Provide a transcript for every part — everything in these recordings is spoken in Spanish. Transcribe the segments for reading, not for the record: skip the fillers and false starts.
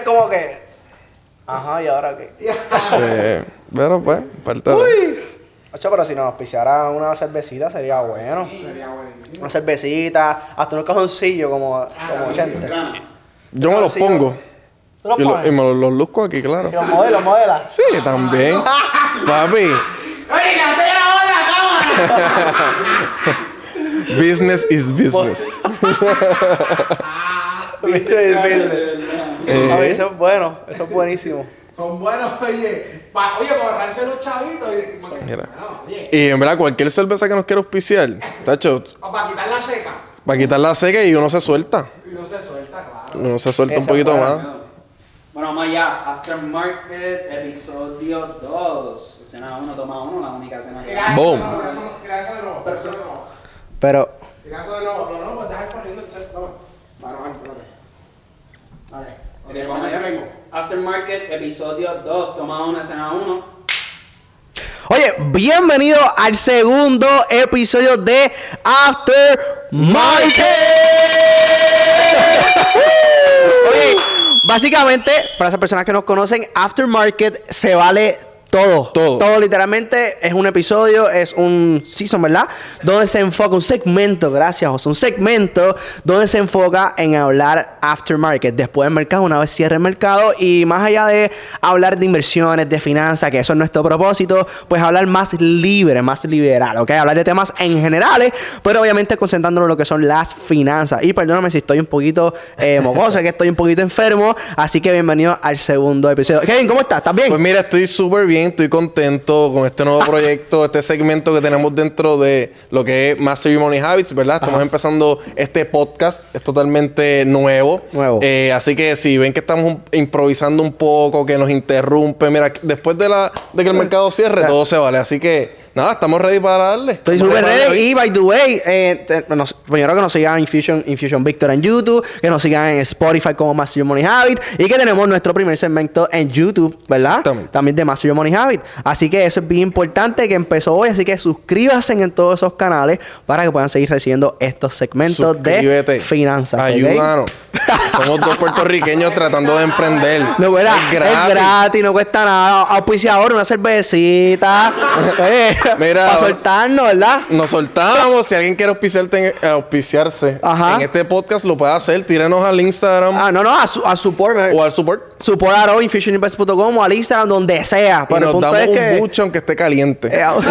como que... Ajá, ¿y ahora qué? Sí, pero pues, parte de... Uy. Ocho, pero si nos auspiciara una cervecita sería bueno. Sí, sería buenísimo. Una cervecita, hasta un cajoncillo como 80. Yo me los Sí, pongo. ¿Tú los Y pones? me los luzco aquí, claro. ¿Y los modelas? Sí, también. Papi, Oye, que no te grabó de la cámara. business is business. A ver, eso es bueno, eso es buenísimo. Son buenos, oye. Para ahorrarse los chavitos. Mira. No, oye. Y en verdad, cualquier cerveza que nos quiera auspiciar, tacho, O para quitar la seca. para quitar la seca y uno se suelta. Y no se suelta, claro. Uno se suelta un Esa poquito es más. buena. Bueno, vamos allá. Aftermarket, episodio 2. Escena 1, toma 1, la única escena que hay. Boom. Tira eso de nuevo. Tira eso de nuevo. Pero, Tira eso de nuevo. No, pues dejar corriendo el set. Toma. Vale, espérate. Ok, vamos allá. Aftermarket, episodio 2, toma 1, escena 1. oye, bienvenido al segundo episodio de Aftermarket. Oye, básicamente, para esas personas que nos conocen, Aftermarket se vale todo. Todo. Literalmente es un episodio, es un season, ¿verdad? Donde se enfoca un segmento, gracias José, un segmento donde se enfoca en hablar aftermarket, después del mercado, una vez cierre el mercado, y más allá de hablar de inversiones, de finanzas, que eso es nuestro propósito, pues hablar más libre, más liberal, ¿ok? Hablar de temas en generales, pero obviamente concentrándonos en lo que son las finanzas. Y perdóname si estoy un poquito mocoso, que estoy un poquito enfermo, así que bienvenido al segundo episodio. Kevin, ¿cómo estás? ¿Estás bien? Pues mira, estoy súper bien, estoy contento con este nuevo proyecto, este segmento que tenemos dentro de lo que es Master Your Money Habits, ¿verdad? Estamos empezando este podcast, es totalmente nuevo. Así que si ven que estamos improvisando un poco, que nos interrumpe, mira, después de que el mercado cierre, todo se vale. Así que, nada, estamos ready para darle. Estoy súper ready. Y by the way, primero que nos sigan en Infusion Victor en YouTube, que nos sigan en Spotify como Master Your Money Habit, y que tenemos nuestro primer segmento en YouTube, ¿verdad? También de Master Your Money Habit. Así que eso es bien importante, que empezó hoy. Así que suscríbanse en todos esos canales para que puedan seguir recibiendo estos segmentos de finanzas. Ayúdanos. Somos dos puertorriqueños tratando de emprender. No, ¿verdad? Es gratis, no cuesta nada. Auspiciador, una cervecita. Mira, para soltarnos, ¿verdad? Nos soltamos. Si alguien quiere auspiciarse en este podcast, lo puede hacer. Tírenos al Instagram. A support. O al support. Support@infusioninvest.com o al Instagram, donde sea. Y nos damos un buche aunque esté caliente.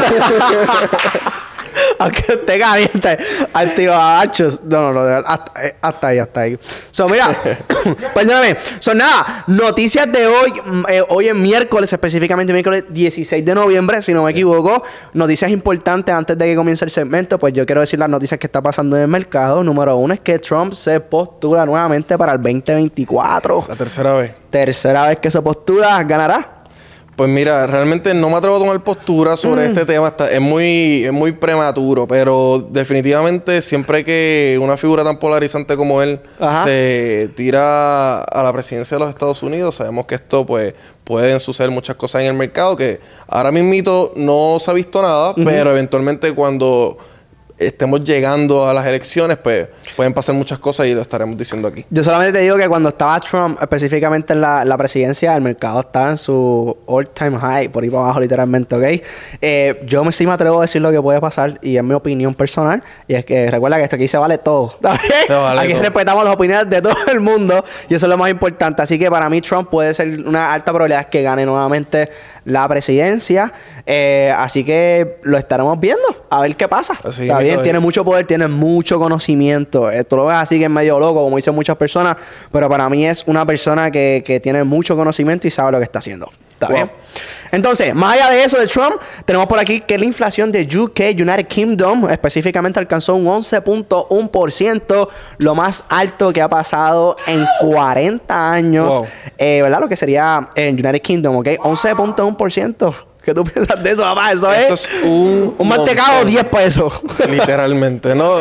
Aunque esté caliente. Activachos. No. Hasta ahí. So, mira. Perdóname. So, nada. Noticias de hoy. Hoy es miércoles, específicamente miércoles 16 de noviembre, si no me equivoco. Noticias importantes antes de que comience el segmento. Pues yo quiero decir las noticias que está pasando en el mercado. Número 1 es que Trump se postula nuevamente para el 2024. La tercera vez. Tercera vez que se postula. ¿Ganará? Pues mira, realmente no me atrevo a tomar postura sobre este tema. Es muy prematuro, pero definitivamente siempre que una figura tan polarizante como él se tira a la presidencia de los Estados Unidos, sabemos que esto pues pueden suceder muchas cosas en el mercado, que ahora mismito no se ha visto nada, pero eventualmente cuando estemos llegando a las elecciones, pues pueden pasar muchas cosas y lo estaremos diciendo aquí. Yo solamente te digo que cuando estaba Trump, específicamente en la presidencia, el mercado estaba en su all-time high, por ahí para abajo literalmente, ¿ok? Yo sí me atrevo a decir lo que puede pasar, y es mi opinión personal, y es que recuerda que esto aquí se vale todo, ¿está bien? Se vale aquí todo. respetamos las opiniones de todo el mundo, y eso es lo más importante. Así que para mí Trump puede ser una alta probabilidad que gane nuevamente la presidencia, así que lo estaremos viendo, a ver qué pasa. Así Está bien, tiene mucho poder, tiene mucho conocimiento. Tú lo ves así que es medio loco, como dicen muchas personas, pero para mí es una persona que tiene mucho conocimiento y sabe lo que está haciendo. ¿Está bien? Entonces, más allá de eso de Trump, tenemos por aquí que la inflación de UK, United Kingdom, específicamente alcanzó un 11.1%, lo más alto que ha pasado en 40 años, ¿verdad? Lo que sería en United Kingdom, ¿ok? 11.1%. ¿Qué tú piensas de eso, papá? Eso es un mantecado 10 pesos. Literalmente, ¿no?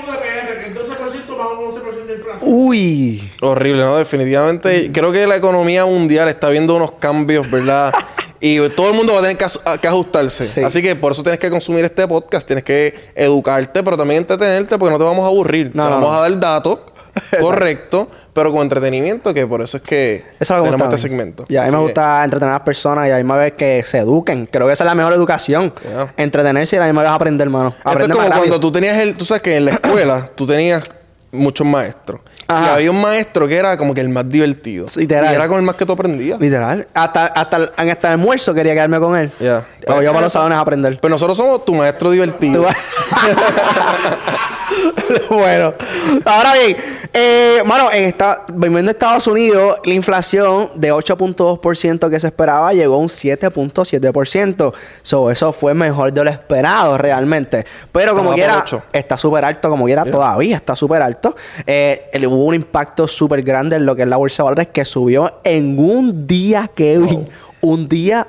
Uy. Horrible, ¿no? Definitivamente. Creo que la economía mundial está viendo unos cambios, ¿verdad? Y todo el mundo va a tener que ajustarse. Sí. Así que por eso tienes que consumir este podcast. Tienes que educarte, pero también entretenerte, porque no te vamos a aburrir. Te vamos a dar datos correcto, pero con entretenimiento, que por eso es que eso es tenemos este segmento. Y a mí me gusta entretener a las personas y a mí me vez que se eduquen. Creo que esa es la mejor educación. Entretenerse y a la misma vez aprender, hermano. Esto es como cuando tú tenías tú sabes que en la escuela tú tenías muchos maestros. Ajá. Y había un maestro que era como que el más divertido. Literal. Y era con el más que tú aprendías. Literal. Hasta el almuerzo quería quedarme con él. Ya. O yo para los salones a aprender. Pero nosotros somos tu maestro divertido. Bueno. Ahora bien, mano, viviendo en Estados Unidos, la inflación de 8.2% que se esperaba llegó a un 7.7%. Eso fue mejor de lo esperado realmente. Pero como quiera, está súper alto, como quiera, todavía está súper alto. Hubo un impacto súper grande en lo que es la bolsa de valores, que subió en un día, Kevin. Un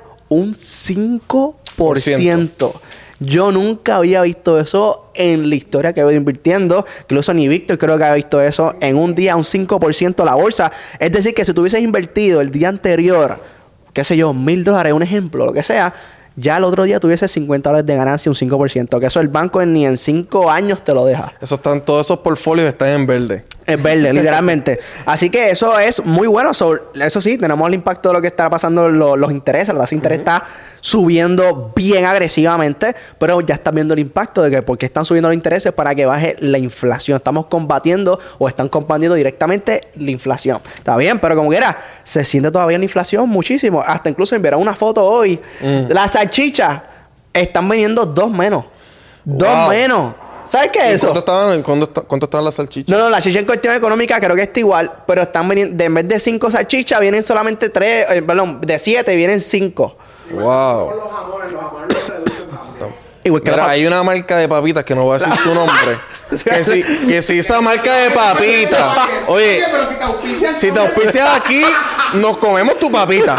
5%. Yo nunca había visto eso en la historia que he ido invirtiendo. Incluso ni Víctor creo que había visto eso. En un día, un 5% la bolsa. Es decir, que si tú hubieses invertido el día anterior, qué sé yo, $1,000, un ejemplo, lo que sea, ya el otro día tuviese $50 de ganancia, un 5%. Que eso el banco ni en 5 años te lo deja. Todos esos portfolios están en verde. Es verde, literalmente. Así que eso es muy bueno. Eso sí, tenemos el impacto de lo que está pasando los intereses. La tasa de interés está subiendo bien agresivamente, pero ya están viendo el impacto de que porque están subiendo los intereses para que baje la inflación. Estamos combatiendo o están combatiendo directamente la inflación. Está bien, pero como quiera, se siente todavía la inflación muchísimo. Hasta incluso enviaron una foto hoy. Las salchichas están vendiendo 2 menos. 2 menos. ¿Sabes qué es eso? ¿Cuánto estaban las salchichas? No, la salchicha en cuestión económica creo que está igual, pero están vendiendo, en vez de 5 salchichas, vienen solamente 3, de 7 vienen 5. Wow. Los jamones los reducen. Mira, hay una marca de papitas que no voy a decir su nombre. que si esa marca de papitas, oye, pero si te auspicias aquí, nos comemos tu papita.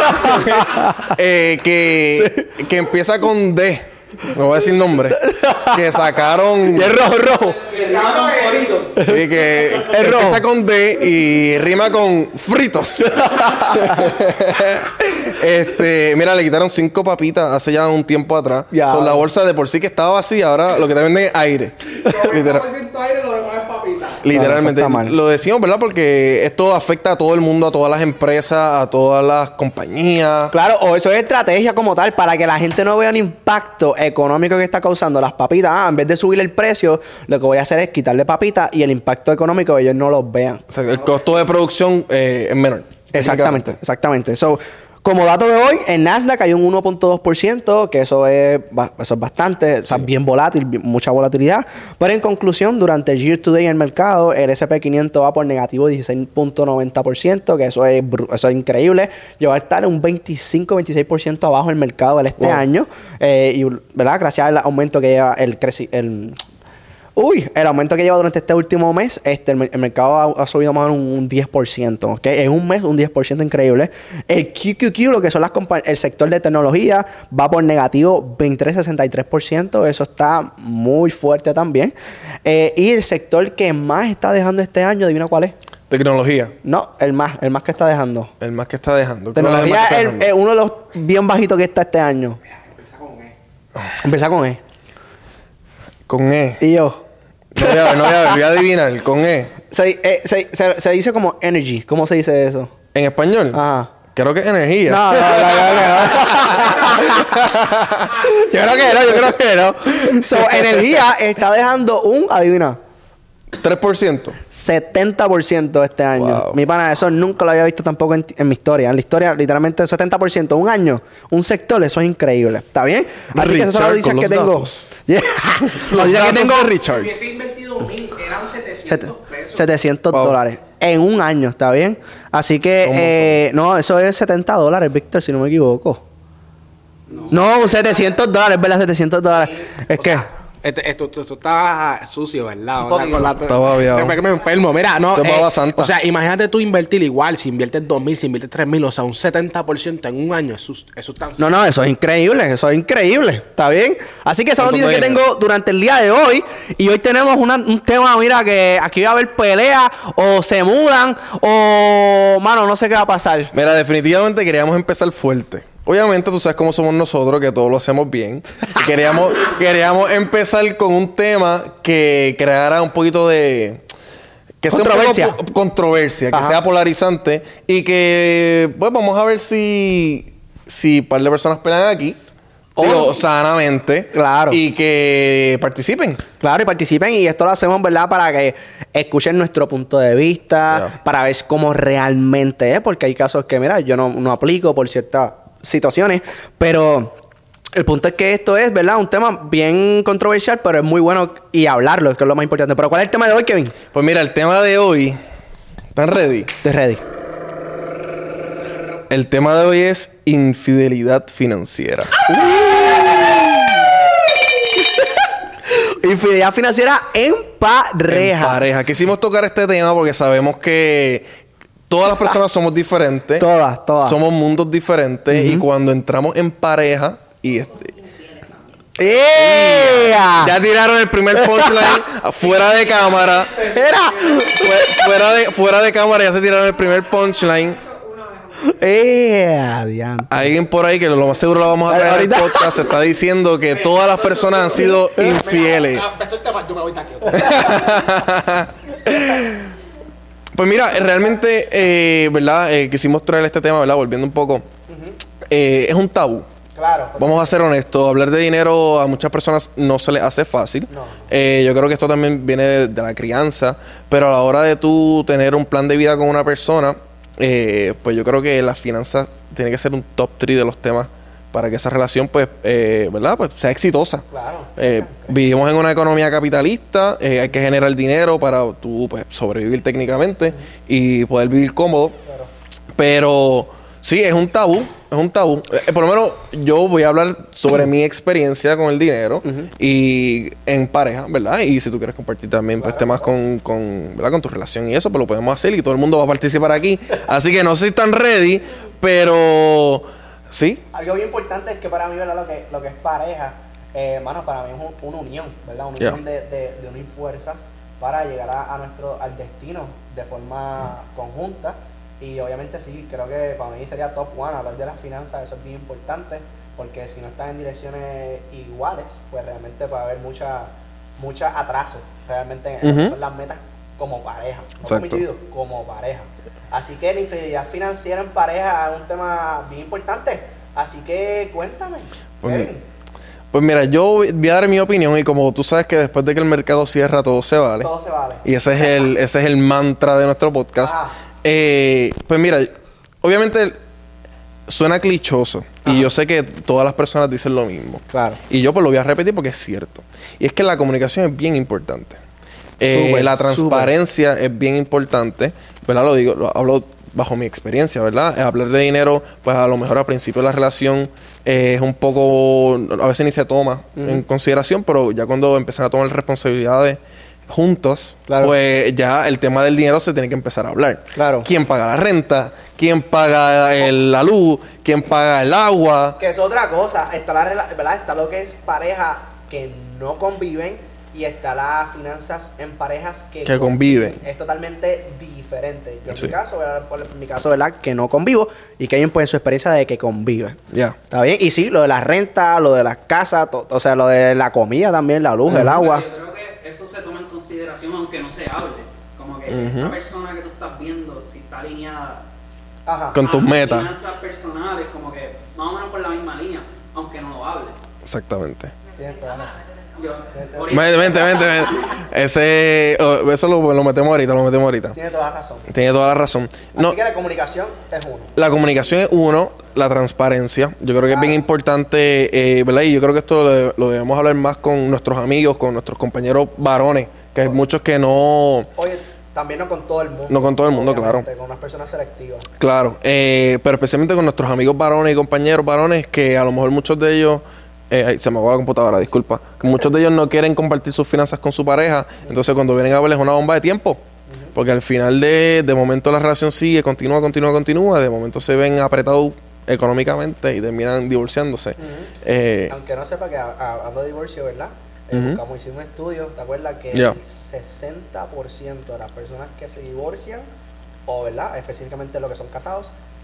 Que empieza con D. No voy a decir nombre. Que sacaron. Y es rojo. Sí, que empieza con D y rima con fritos. Mira, le quitaron 5 papitas hace ya un tiempo atrás. Son la bolsa de por sí que estaba vacía. Ahora lo que te venden es aire. 90% aire, lo demás es papita. Literalmente. Lo decimos, ¿verdad? Porque esto afecta a todo el mundo, a todas las empresas, a todas las compañías. Claro, o eso es estrategia como tal, para que la gente no vea un impacto económico que está causando las papitas. En vez de subir el precio, lo que voy a hacer es quitarle papitas y el impacto económico ellos no los vean. O sea, el costo de producción es menor. Exactamente. Como dato de hoy, en Nasdaq hay un 1.2%, que eso es bastante, o sea, bien volátil, mucha volatilidad. Pero en conclusión, durante el year to day en el mercado, el S&P 500 va por negativo 16.90%, que eso es increíble. Lleva a estar un 25-26% abajo el mercado este año. Y, ¿verdad? Gracias al aumento que lleva el aumento que lleva durante este último mes, el mercado ha subido más o menos un 10%, ¿ok? En un mes, un 10% increíble. El QQQ, lo que son el sector de tecnología, va por negativo 23-63%. Eso está muy fuerte también. Y el sector que más está dejando este año, ¿adivina cuál es? Tecnología. No, el más que está dejando. El más que está dejando. Tecnología es uno de los bien bajitos que está este año. Empieza con E. Con E. Y yo. No voy a adivinar. Con E. Se dice como energy. ¿Cómo se dice eso? ¿En español? Ajá. Creo que es energía. No. Yo creo que no. Energía está dejando adivina. 3%. 70% este año. Wow. Mi pana, eso nunca lo había visto tampoco en mi historia. En la historia, literalmente, 70%. Un año, un sector, eso es increíble. ¿Está bien? Así que esas son las noticias que tengo. Los datos de Richard. Si hubiese invertido 1,000, eran 700 pesos. $700 en un año, ¿está bien? Así que, no, eso es $70, Víctor, si no me equivoco. No, $700, ¿verdad? $700. Es que... Esto está sucio, ¿verdad? Está babiado. Que me enfermo. Mira, no. Santa. O sea, imagínate tú invertir igual. Si inviertes 2,000, si inviertes 3,000, o sea, un 70% en un año. Eso está... No, eso es increíble. ¿Está bien? Así que esa noticia que tengo durante el día de hoy. Y hoy tenemos un tema, mira, que aquí va a haber pelea o se mudan o... Mano, no sé qué va a pasar. Mira, definitivamente queríamos empezar fuerte. Obviamente, tú sabes cómo somos nosotros, que todo lo hacemos bien. Y queríamos empezar con un tema que creara un poquito de que sea un poco controversia, que sea polarizante y que, pues, vamos a ver si un par de personas pelean aquí. Digo, sanamente. Claro. Y que participen. Claro, y participen. Y esto lo hacemos, ¿verdad? Para que escuchen nuestro punto de vista. Para ver cómo realmente es. Porque hay casos que, mira, yo no aplico por ciertas situaciones. Pero el punto es que esto es, ¿verdad? Un tema bien controversial, pero es muy bueno y hablarlo, que es lo más importante. Pero ¿cuál es el tema de hoy, Kevin? Pues mira, el tema de hoy... ¿Están ready? Estoy ready. El tema de hoy es infidelidad financiera. Infidelidad financiera en pareja. En pareja. Quisimos tocar este tema porque sabemos que todas las personas somos diferentes. Todas. Somos mundos diferentes. Y cuando entramos en pareja y ya tiraron el primer punchline fuera de cámara. Fuera de cámara ya se tiraron el primer punchline. Alguien por ahí que lo más seguro lo vamos a traer al podcast está diciendo que todas las personas han sido infieles. Yo me voy de aquí. Pues mira, realmente, ¿verdad? Quisimos traer este tema, ¿verdad? Volviendo un poco. Es un tabú. Claro. Vamos a ser honestos. Hablar de dinero a muchas personas no se les hace fácil. No. Yo creo que esto también viene de la crianza. Pero a la hora de tú tener un plan de vida con una persona, pues yo creo que las finanzas tiene que ser un top 3 de los temas para que esa relación, pues, ¿verdad? Pues sea exitosa. Claro. Vivimos en una economía capitalista. Hay que generar dinero para tú, pues, sobrevivir técnicamente y poder vivir cómodo. Claro. Pero sí, es un tabú. Es un tabú. Por lo menos yo voy a hablar sobre mi experiencia con el dinero y en pareja, ¿verdad? Y si tú quieres compartir también pues, temas ¿verdad? Con tu relación y eso, pues lo podemos hacer y todo el mundo va a participar aquí. Así que no sé si están ready, pero sí. Algo bien importante es que para mí, ¿verdad? Lo que es pareja, mano, para mí es una unión, ¿verdad? Una unión de unir fuerzas para llegar al destino de forma conjunta. Y obviamente sí, creo que para mí sería top one hablar de las finanzas, eso es bien importante, porque si no están en direcciones iguales, pues realmente puede haber mucha atraso realmente en lo que son las metas como pareja, no como individuo, como pareja. Así que la infidelidad financiera en pareja es un tema bien importante, así que cuéntame. Pues mira, yo voy a dar mi opinión y como tú sabes que después de que el mercado cierra todo se vale. Todo se vale. Y ese es el mantra de nuestro podcast. Pues mira, obviamente suena clichoso. Y yo sé que todas las personas dicen lo mismo. Claro. Y yo pues lo voy a repetir porque es cierto. Y es que la comunicación es bien importante. La transparencia es bien importante. ¿Verdad? Lo hablo bajo mi experiencia, ¿verdad? Hablar de dinero, pues a lo mejor al principio de la relación es un poco... A veces ni se toma en consideración, pero ya cuando empiezan a tomar responsabilidades juntos, pues ya el tema del dinero se tiene que empezar a hablar. Claro. ¿Quién paga la renta? ¿Quién paga la luz? ¿Quién paga el agua? Que es otra cosa. Está ¿verdad? Está lo que es pareja que no conviven y está las finanzas en parejas que conviven. Es totalmente diferente. Yo en mi caso, por mi caso, ¿verdad? Que no convivo y que hay pues en su experiencia de que convive. Ya. ¿Está bien? Y sí, lo de la renta, lo de las casas, o sea, lo de la comida también, la luz, el agua. Yo creo que eso se toma en consideración aunque no se hable. Como que esta persona que tú estás viendo, si está alineada con tus metas. Finanzas personales, como que más o menos por la misma línea, aunque no lo hable. Exactamente. Tienes toda la razón. Vente. Eso lo metemos ahorita. Tiene toda la razón. Tiene toda la razón. Así que la comunicación es uno. La comunicación es uno, la transparencia. Yo creo que es bien importante, ¿verdad? Y yo creo que esto lo debemos hablar más con nuestros amigos, con nuestros compañeros varones, que hay muchos que no... Oye, también no con todo el mundo. No con todo el mundo, claro. Con unas personas selectivas. Claro, pero especialmente con nuestros amigos varones y compañeros varones, que a lo mejor muchos de ellos... se me va la computadora, disculpa. Que muchos de ellos no quieren compartir sus finanzas con su pareja. Entonces cuando vienen a verles es una bomba de tiempo. Porque al final de momento la relación sigue, continúa. De momento se ven apretados económicamente y terminan divorciándose. Aunque no sepa que hablando de divorcio, ¿verdad? Como hicimos un estudio, ¿te acuerdas? Que el 60% de las personas que se divorcian, o ¿verdad? Específicamente los que son casados,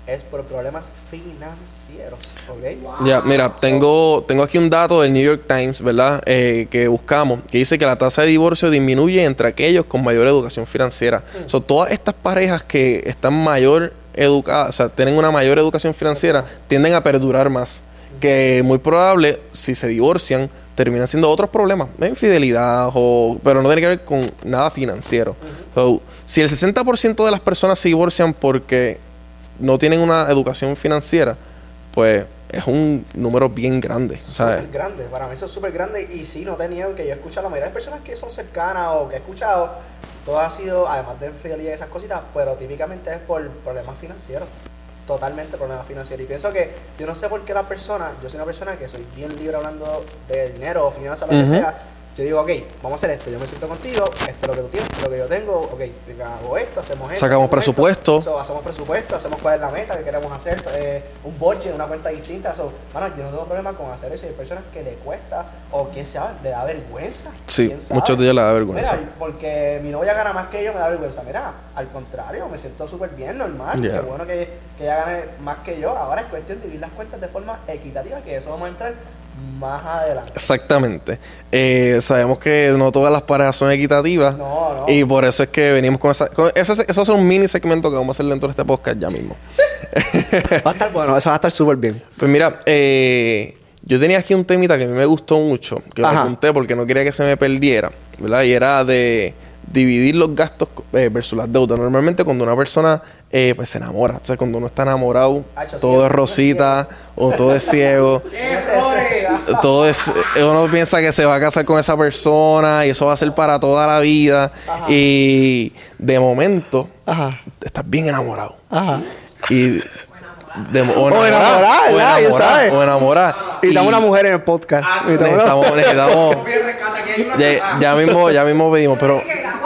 es por problemas financieros, ¿ok? Wow. Ya, mira, tengo aquí un dato del New York Times, ¿verdad? Que buscamos, que dice que la tasa de divorcio disminuye entre aquellos con mayor educación financiera. Son todas estas parejas que están mayor educadas, o sea, tienen una mayor educación financiera, tienden a perdurar más. Que muy probable, si se divorcian, terminan siendo otros problemas, infidelidad, pero no tiene que ver con nada financiero. So, si el 60% de las personas se divorcian porque no tienen una educación financiera, pues es un número bien grande, ¿sabes? Súper grande, para mí eso es súper grande. Y sí, no te niego que yo he escuchado a la mayoría de personas que son cercanas o que he escuchado, todo ha sido, además de infidelidad y esas cositas, pero típicamente es por problemas financieros. Totalmente problemas financieros. Y pienso que yo no sé por qué yo soy una persona que soy bien libre hablando de dinero o finanzas, lo que sea. Yo digo, ok, vamos a hacer esto. Yo me siento contigo, esto es lo que tú tienes, esto es lo que yo tengo. Ok, hago esto, hacemos esto. Sacamos presupuesto. Hacemos presupuesto, hacemos cuál es la meta que queremos hacer, un budget, una cuenta distinta. Bueno, yo no tengo problema con hacer eso. Hay personas que le cuesta, o quién sabe, le da vergüenza. Sí, muchos de ellos le da vergüenza. Mira, porque mi novia gana más que yo, me da vergüenza. Mira, al contrario, me siento súper bien, normal. Qué bueno que ella gane más que yo. Ahora es cuestión de dividir las cuentas de forma equitativa, que eso vamos a entrar más adelante. Exactamente. Sabemos que no todas las parejas son equitativas. No. Y por eso es que venimos con eso es un mini segmento que vamos a hacer dentro de este podcast ya mismo. Va a estar bueno, eso va a estar súper bien. Pues mira, yo tenía aquí un temita que a mí me gustó mucho, que lo apunté porque no quería que se me perdiera, ¿verdad? Y era de dividir los gastos versus las deudas. Normalmente cuando una persona pues se enamora, o sea, cuando uno está enamorado, todo es rosita o todo es ciego. Todo es, uno piensa que se va a casar con esa persona y eso va a ser para toda la vida. Y de momento estás bien enamorado. Y o enamorada. Y estamos una mujer en el podcast. Necesitamos ya mismo pedimos, pero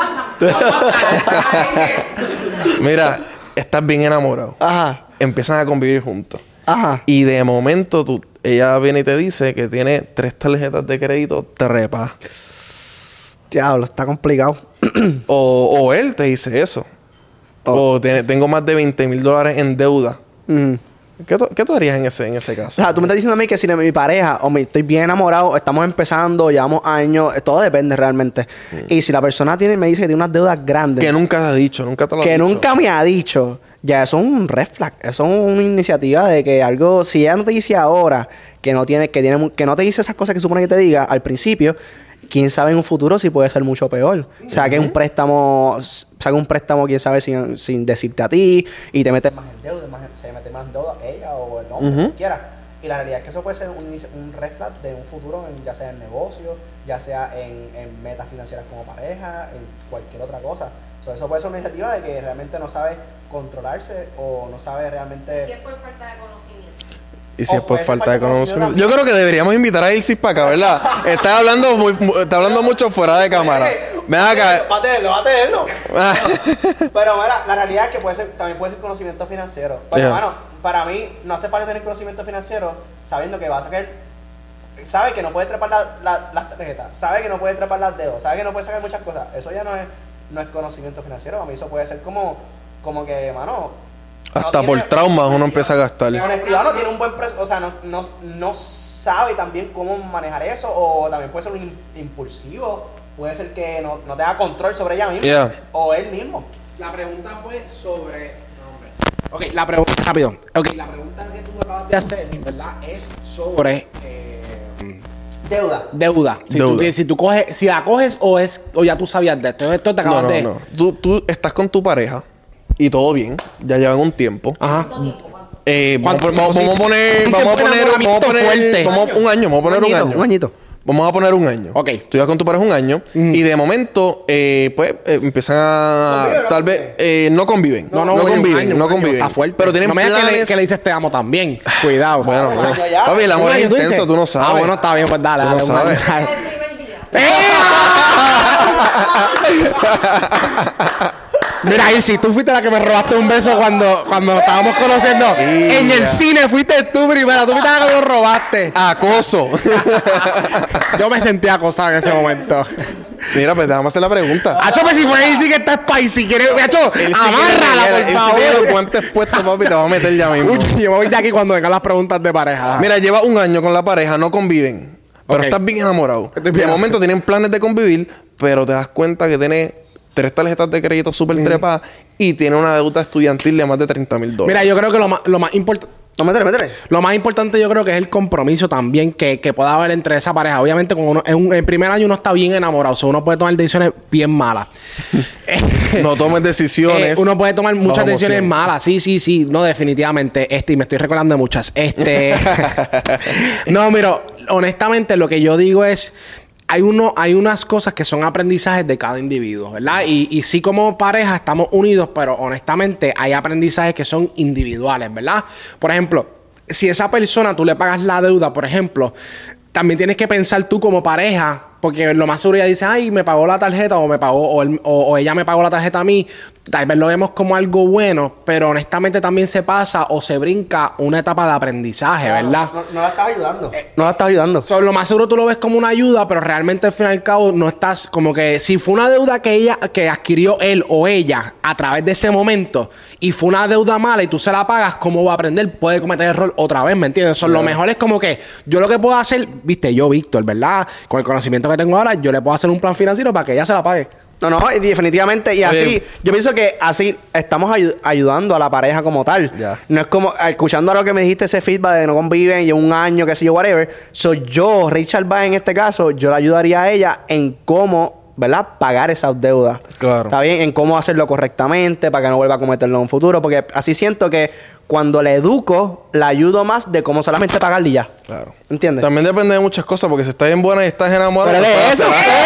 mira, estás bien enamorado. Empiezan a convivir juntos. Y de momento ella viene y te dice que tiene 3 tarjetas de crédito trepas. Diablo, está complicado. o él te dice eso. O tengo más de $20,000 en deuda. ¿Qué tú harías en ese caso? O sea, tú me estás diciendo a mí que si mi pareja, o estoy bien enamorado, estamos empezando, llevamos años, todo depende realmente. Y si la persona me dice que tiene unas deudas grandes. Que nunca te ha dicho, nunca te lo ha dicho. Que nunca me ha dicho. Ya eso es un red flag. Eso es una iniciativa de que algo, si ella no te dice ahora que no te dice esas cosas que supone que te diga al principio, quién sabe en un futuro si puede ser mucho peor. Saque un préstamo, quién sabe, sin decirte a ti, y te metes más en deuda, se mete más en deuda ella o el hombre, cualquiera. Y la realidad es que eso puede ser un red flag de un futuro, ya sea en negocio, ya sea en metas financieras como pareja, en cualquier otra cosa. Eso puede ser una iniciativa de que realmente no sabe controlarse o no sabe realmente... Si es por falta de conocimiento. Y si es por falta de conocimiento. Yo creo que deberíamos invitar a Ilsis para acá, ¿verdad? Está hablando mucho fuera de cámara. Ven acá. Va a tenerlo. Pero mira, la realidad es que también puede ser conocimiento financiero. Pero hermano, para mí no hace falta tener conocimiento financiero sabiendo que va a sacar... Sabe que no puede trepar las tarjetas, sabe que no puede trepar las dedos, sabe que no puede sacar muchas cosas. Eso ya no es conocimiento financiero. A mí eso puede ser como que, mano... Hasta por traumas uno empieza a gastar. En honestidad no tiene un buen precio, o sea, no sabe también cómo manejar eso, o también puede ser un impulsivo, puede ser que no tenga control sobre ella misma, o él mismo. La pregunta fue sobre... Ok, la pregunta que tú acabas de hacer, ¿verdad? Es sobre... Deuda. Si la coges o ya tú sabías de esto. Esto te acabas de... No. Tú estás con tu pareja y todo bien. Ya llevan un tiempo. Ajá. Vamos a poner un año. Un añito. Vamos a poner un año. Ok. Tú ibas con tu pareja un año y de momento, empiezan a... Tal vez... no conviven. No conviven. Está fuerte. Pero tienen planes... que le dices te amo también. Cuidado. Bueno, papi, el amor es intenso, tú no sabes. Ah, bueno, está bien, pues dale. El primer día. Mira, Ilsi, tú fuiste la que me robaste un beso cuando estábamos conociendo. En el cine fuiste tú primero. Tú fuiste la que me lo robaste. Acoso. Yo me sentí acosado en ese momento. Mira, pues déjame hacer la pregunta. Hacho, pues si fue Easy que está spicy, quiere, hacho, amárrala, por favor. Los guantes puestos, papi, te va a meter ya mismo. Uy, yo me voy de aquí cuando vengan las preguntas de pareja. Mira, lleva un año con la pareja, no conviven. Pero Ok. estás bien enamorado. Estoy bien. De momento tienen planes de convivir, pero te das cuenta que tiene 3 tarjetas de crédito súper trepadas y tiene una deuda estudiantil de más de $30,000. Mira, yo creo que lo más importante... No, métele. Lo más importante yo creo que es el compromiso también que pueda haber entre esa pareja. Obviamente, cuando uno, en el primer año uno está bien enamorado. O sea, uno puede tomar decisiones bien malas. No tomes decisiones. Uno puede tomar muchas bajo decisiones emoción. malas. Sí. No, definitivamente. Y me estoy recordando de muchas. No, mira, honestamente lo que yo digo es... Hay unas cosas que son aprendizajes de cada individuo, ¿verdad? Y sí, como pareja estamos unidos, pero honestamente hay aprendizajes que son individuales, ¿verdad? Por ejemplo, si esa persona tú le pagas la deuda, por ejemplo, también tienes que pensar tú como pareja, porque lo más seguro ella dice, ay, me pagó la tarjeta o me pagó, o ella me pagó la tarjeta a mí. Tal vez lo vemos como algo bueno, pero honestamente también se pasa o se brinca una etapa de aprendizaje, ¿verdad? No la estás ayudando. No la estás ayudando. So, lo más seguro tú lo ves como una ayuda, pero realmente al fin y al cabo no estás como que si fue una deuda que adquirió él o ella a través de ese momento y fue una deuda mala y tú se la pagas, ¿cómo va a aprender? Puede cometer error otra vez, ¿me entiendes? So, lo mejor es como que yo lo que puedo hacer, viste, yo, Víctor, ¿verdad? Con el conocimiento que tengo ahora, yo le puedo hacer un plan financiero para que ella se la pague. No, y definitivamente. Y así, yo pienso que así estamos ayudando a la pareja como tal. Ya. No es como, escuchando a lo que me dijiste, ese feedback de no conviven y un año, qué sé yo, whatever. Yo, Richard Baez en este caso, yo le ayudaría a ella en cómo, ¿verdad? Pagar esas deudas. Claro. ¿Está bien? En cómo hacerlo correctamente para que no vuelva a cometerlo en un futuro. Porque así siento que cuando le educo, la ayudo más de cómo solamente pagarle y ya. Claro. ¿Entiendes? También depende de muchas cosas, porque si estás bien buena y estás enamorado... Pero pues, de eso.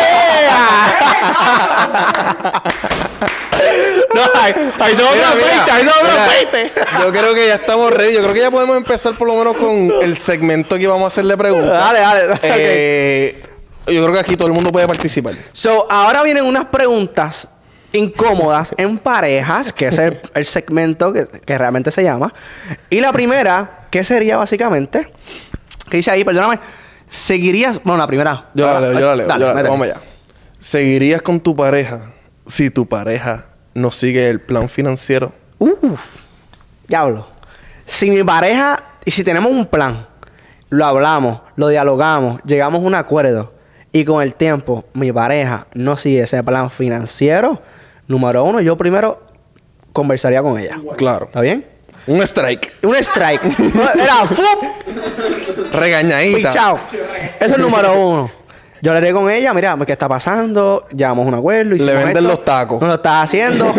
No, ahí son Mira, otros mira, 20, ahí son otros mira, 20. Yo creo que ya estamos ready. Yo creo que ya podemos empezar por lo menos con el segmento que vamos a hacerle preguntas. Dale. Yo creo que aquí todo el mundo puede participar. So, ahora vienen unas preguntas incómodas en parejas, que es el segmento que realmente se llama. Y la primera, ¿qué sería básicamente? ¿Qué dice ahí? Perdóname. ¿Seguirías? Bueno, la primera. Yo la leo. Dale, métele. Vamos allá. ¿Seguirías con tu pareja si tu pareja no sigue el plan financiero? Diablo. Si mi pareja, y si tenemos un plan, lo hablamos, lo dialogamos, llegamos a un acuerdo, y con el tiempo mi pareja no sigue ese plan financiero, número uno, yo primero conversaría con ella. Claro. ¿Está bien? Un strike. Un strike. Era ¡fup! Regañadita. Chao. Eso es el número uno. Yo le diré con ella, mira, ¿qué está pasando? Llegamos a un acuerdo. Le venden los tacos. No lo estás haciendo.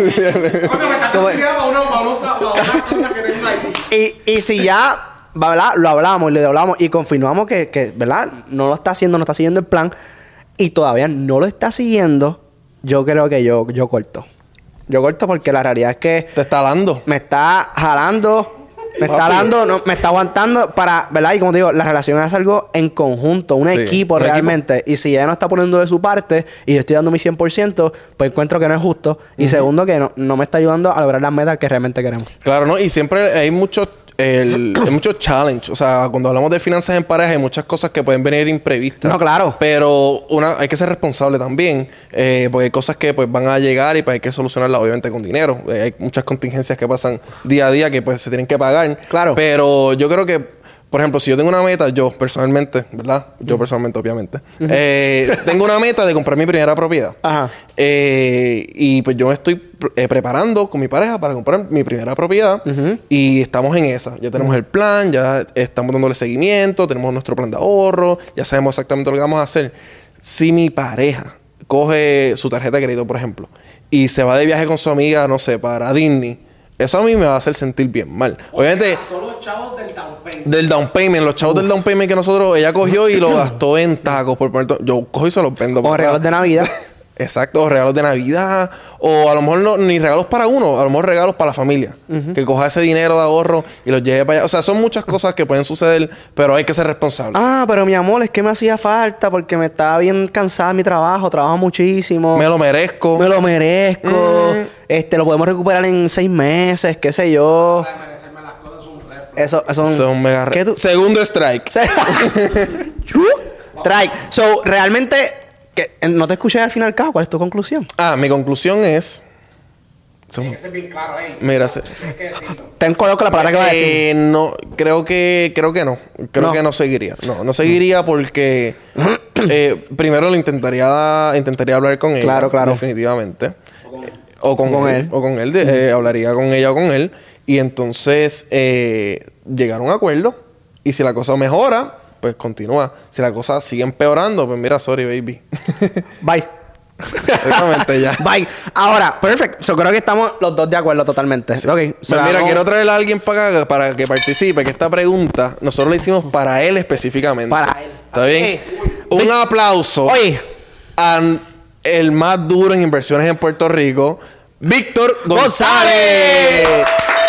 Y si ya, ¿verdad? Lo hablamos y le hablamos y confirmamos que, ¿verdad? No lo está haciendo, no está siguiendo el plan y todavía no lo está siguiendo, yo creo que yo corto. Yo corto porque la realidad es que Te está dando. me está jalando, me está dando, no, me está aguantando para, ¿verdad? Y como te digo, la relación es algo en conjunto, un Sí, equipo un realmente. Y si ella no está poniendo de su parte y yo estoy dando mi 100%, pues encuentro que no es justo. Y segundo, que no me está ayudando a lograr las metas que realmente queremos. Claro, ¿no? Y siempre hay muchos challenge. O sea, cuando hablamos de finanzas en pareja hay muchas cosas que pueden venir imprevistas. No, claro. Pero hay que ser responsable también. Porque hay cosas que pues van a llegar y pues hay que solucionarlas obviamente con dinero. Hay muchas contingencias que pasan día a día que pues se tienen que pagar. Claro. Pero yo creo que, por ejemplo, si yo tengo una meta, yo personalmente, ¿verdad? Yo personalmente, obviamente. Tengo una meta de comprar mi primera propiedad. Ajá. Y pues yo me estoy preparando con mi pareja para comprar mi primera propiedad. Y estamos en esa. Ya tenemos el plan, ya estamos dándole seguimiento, tenemos nuestro plan de ahorro, ya sabemos exactamente lo que vamos a hacer. Si mi pareja coge su tarjeta de crédito, por ejemplo, y se va de viaje con su amiga, no sé, para Disney, eso a mí me va a hacer sentir bien mal. Obviamente, Todos los chavos del down payment. del down payment, los chavos del down payment que ella cogió y lo gastó en tacos, por poner yo cojo y se los vendo. Como regalos de Navidad. Exacto, o regalos de Navidad, o a lo mejor ni regalos para uno, a lo mejor regalos para la familia. Que coja ese dinero de ahorro y los lleve para allá. O sea, son muchas cosas que pueden suceder, pero hay que ser responsable. Ah, pero mi amor, es que me hacía falta porque me estaba bien cansada de mi trabajo. Trabajo muchísimo. Me lo merezco. Me lo merezco. Lo podemos recuperar en 6 meses, qué sé yo. Eso Son mega ¿Qué tú? Segundo strike. Strike. So, realmente no te escuché al final, Cajo. ¿Cuál es tu conclusión? Mi conclusión es... Tiene que ser bien claro, Mira, tienes que decirlo. Ten coloco la palabra que va a decir. No, creo que no. Creo que no seguiría. No seguiría porque primero lo intentaría hablar con ella. Claro. Definitivamente. O con él. Hablaría con ella o con él. Y entonces llegar a un acuerdo. Y si la cosa mejora, pues continúa. Si la cosa sigue empeorando, pues mira, sorry, baby. Bye. Exactamente, ya. Bye. Ahora, perfecto. So, creo que estamos los dos de acuerdo totalmente. Sí. Okay. Pues mira, quiero traer a alguien para que participe. Que esta pregunta nosotros la hicimos para él específicamente. Para él. ¿Está bien? Un aplauso. Oye. El más duro en inversiones en Puerto Rico, Víctor González.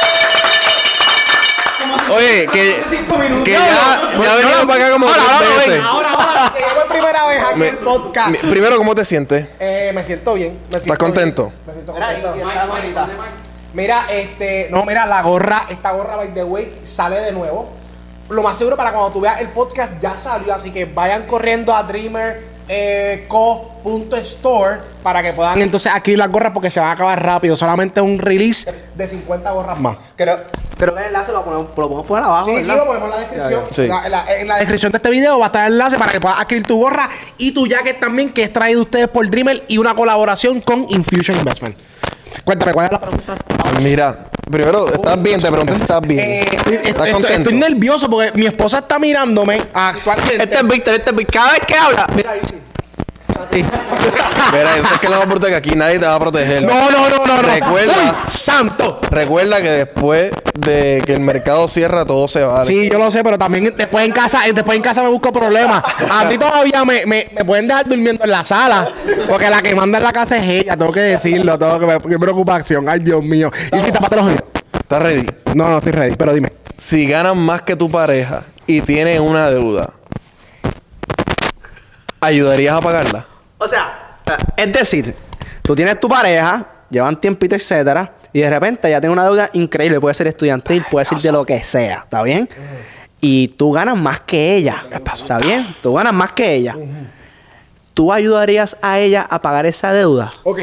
Oye, que ya ha venido para acá como 3 veces. Ahora, que llevo primera vez aquí en el podcast. Primero, ¿cómo te sientes? Me siento bien. ¿Estás contento? Me siento contento. Mira, mira, esta gorra, by the way, sale de nuevo. Lo más seguro para cuando tú veas el podcast ya salió, así que vayan corriendo a dreamerco.store para que puedan entonces adquirir las gorras porque se van a acabar rápido. Solamente un release de 50 gorras más. Creo que el enlace lo podemos poner abajo. Sí, ¿verdad? lo ponemos en la descripción. Sí. En la descripción de este video va a estar el enlace para que puedas adquirir tu gorra y tu jacket también, que es traído ustedes por Dreamer y una colaboración con Infusion Investment. Cuéntame, ¿cuál es la pregunta? Mira, primero, ¿estás bien? Te pregunté si estás bien. ¿Estás contento? Estoy nervioso porque mi esposa está mirándome actualmente. Este es Víctor. Cada vez que habla, mira ahí sí. Así. Mira, eso es que lo vamos a proteger. Aquí nadie te va a proteger. No. Recuerda. ¡Uy, santo! Recuerda que después de que el mercado cierra, todo se vale. Sí, yo lo sé, pero también después en casa me busco problemas. A mí todavía me pueden dejar durmiendo en la sala, porque la que manda en la casa es ella, tengo que decirlo, qué preocupación. Ay, Dios mío. Y si tapate los oídos. ¿Estás ready? No estoy ready, pero dime. Si ganas más que tu pareja y tienes una deuda, ¿ayudarías a pagarla? O sea, es decir, tú tienes tu pareja, llevan tiempito, etcétera, y de repente ya tiene una deuda increíble. Puede ser estudiantil, puede ser de lo que sea, ¿está bien? Y tú ganas más que ella, ¿está bien? Tú ganas más que ella. ¿Tú ayudarías a ella a pagar esa deuda? Ok.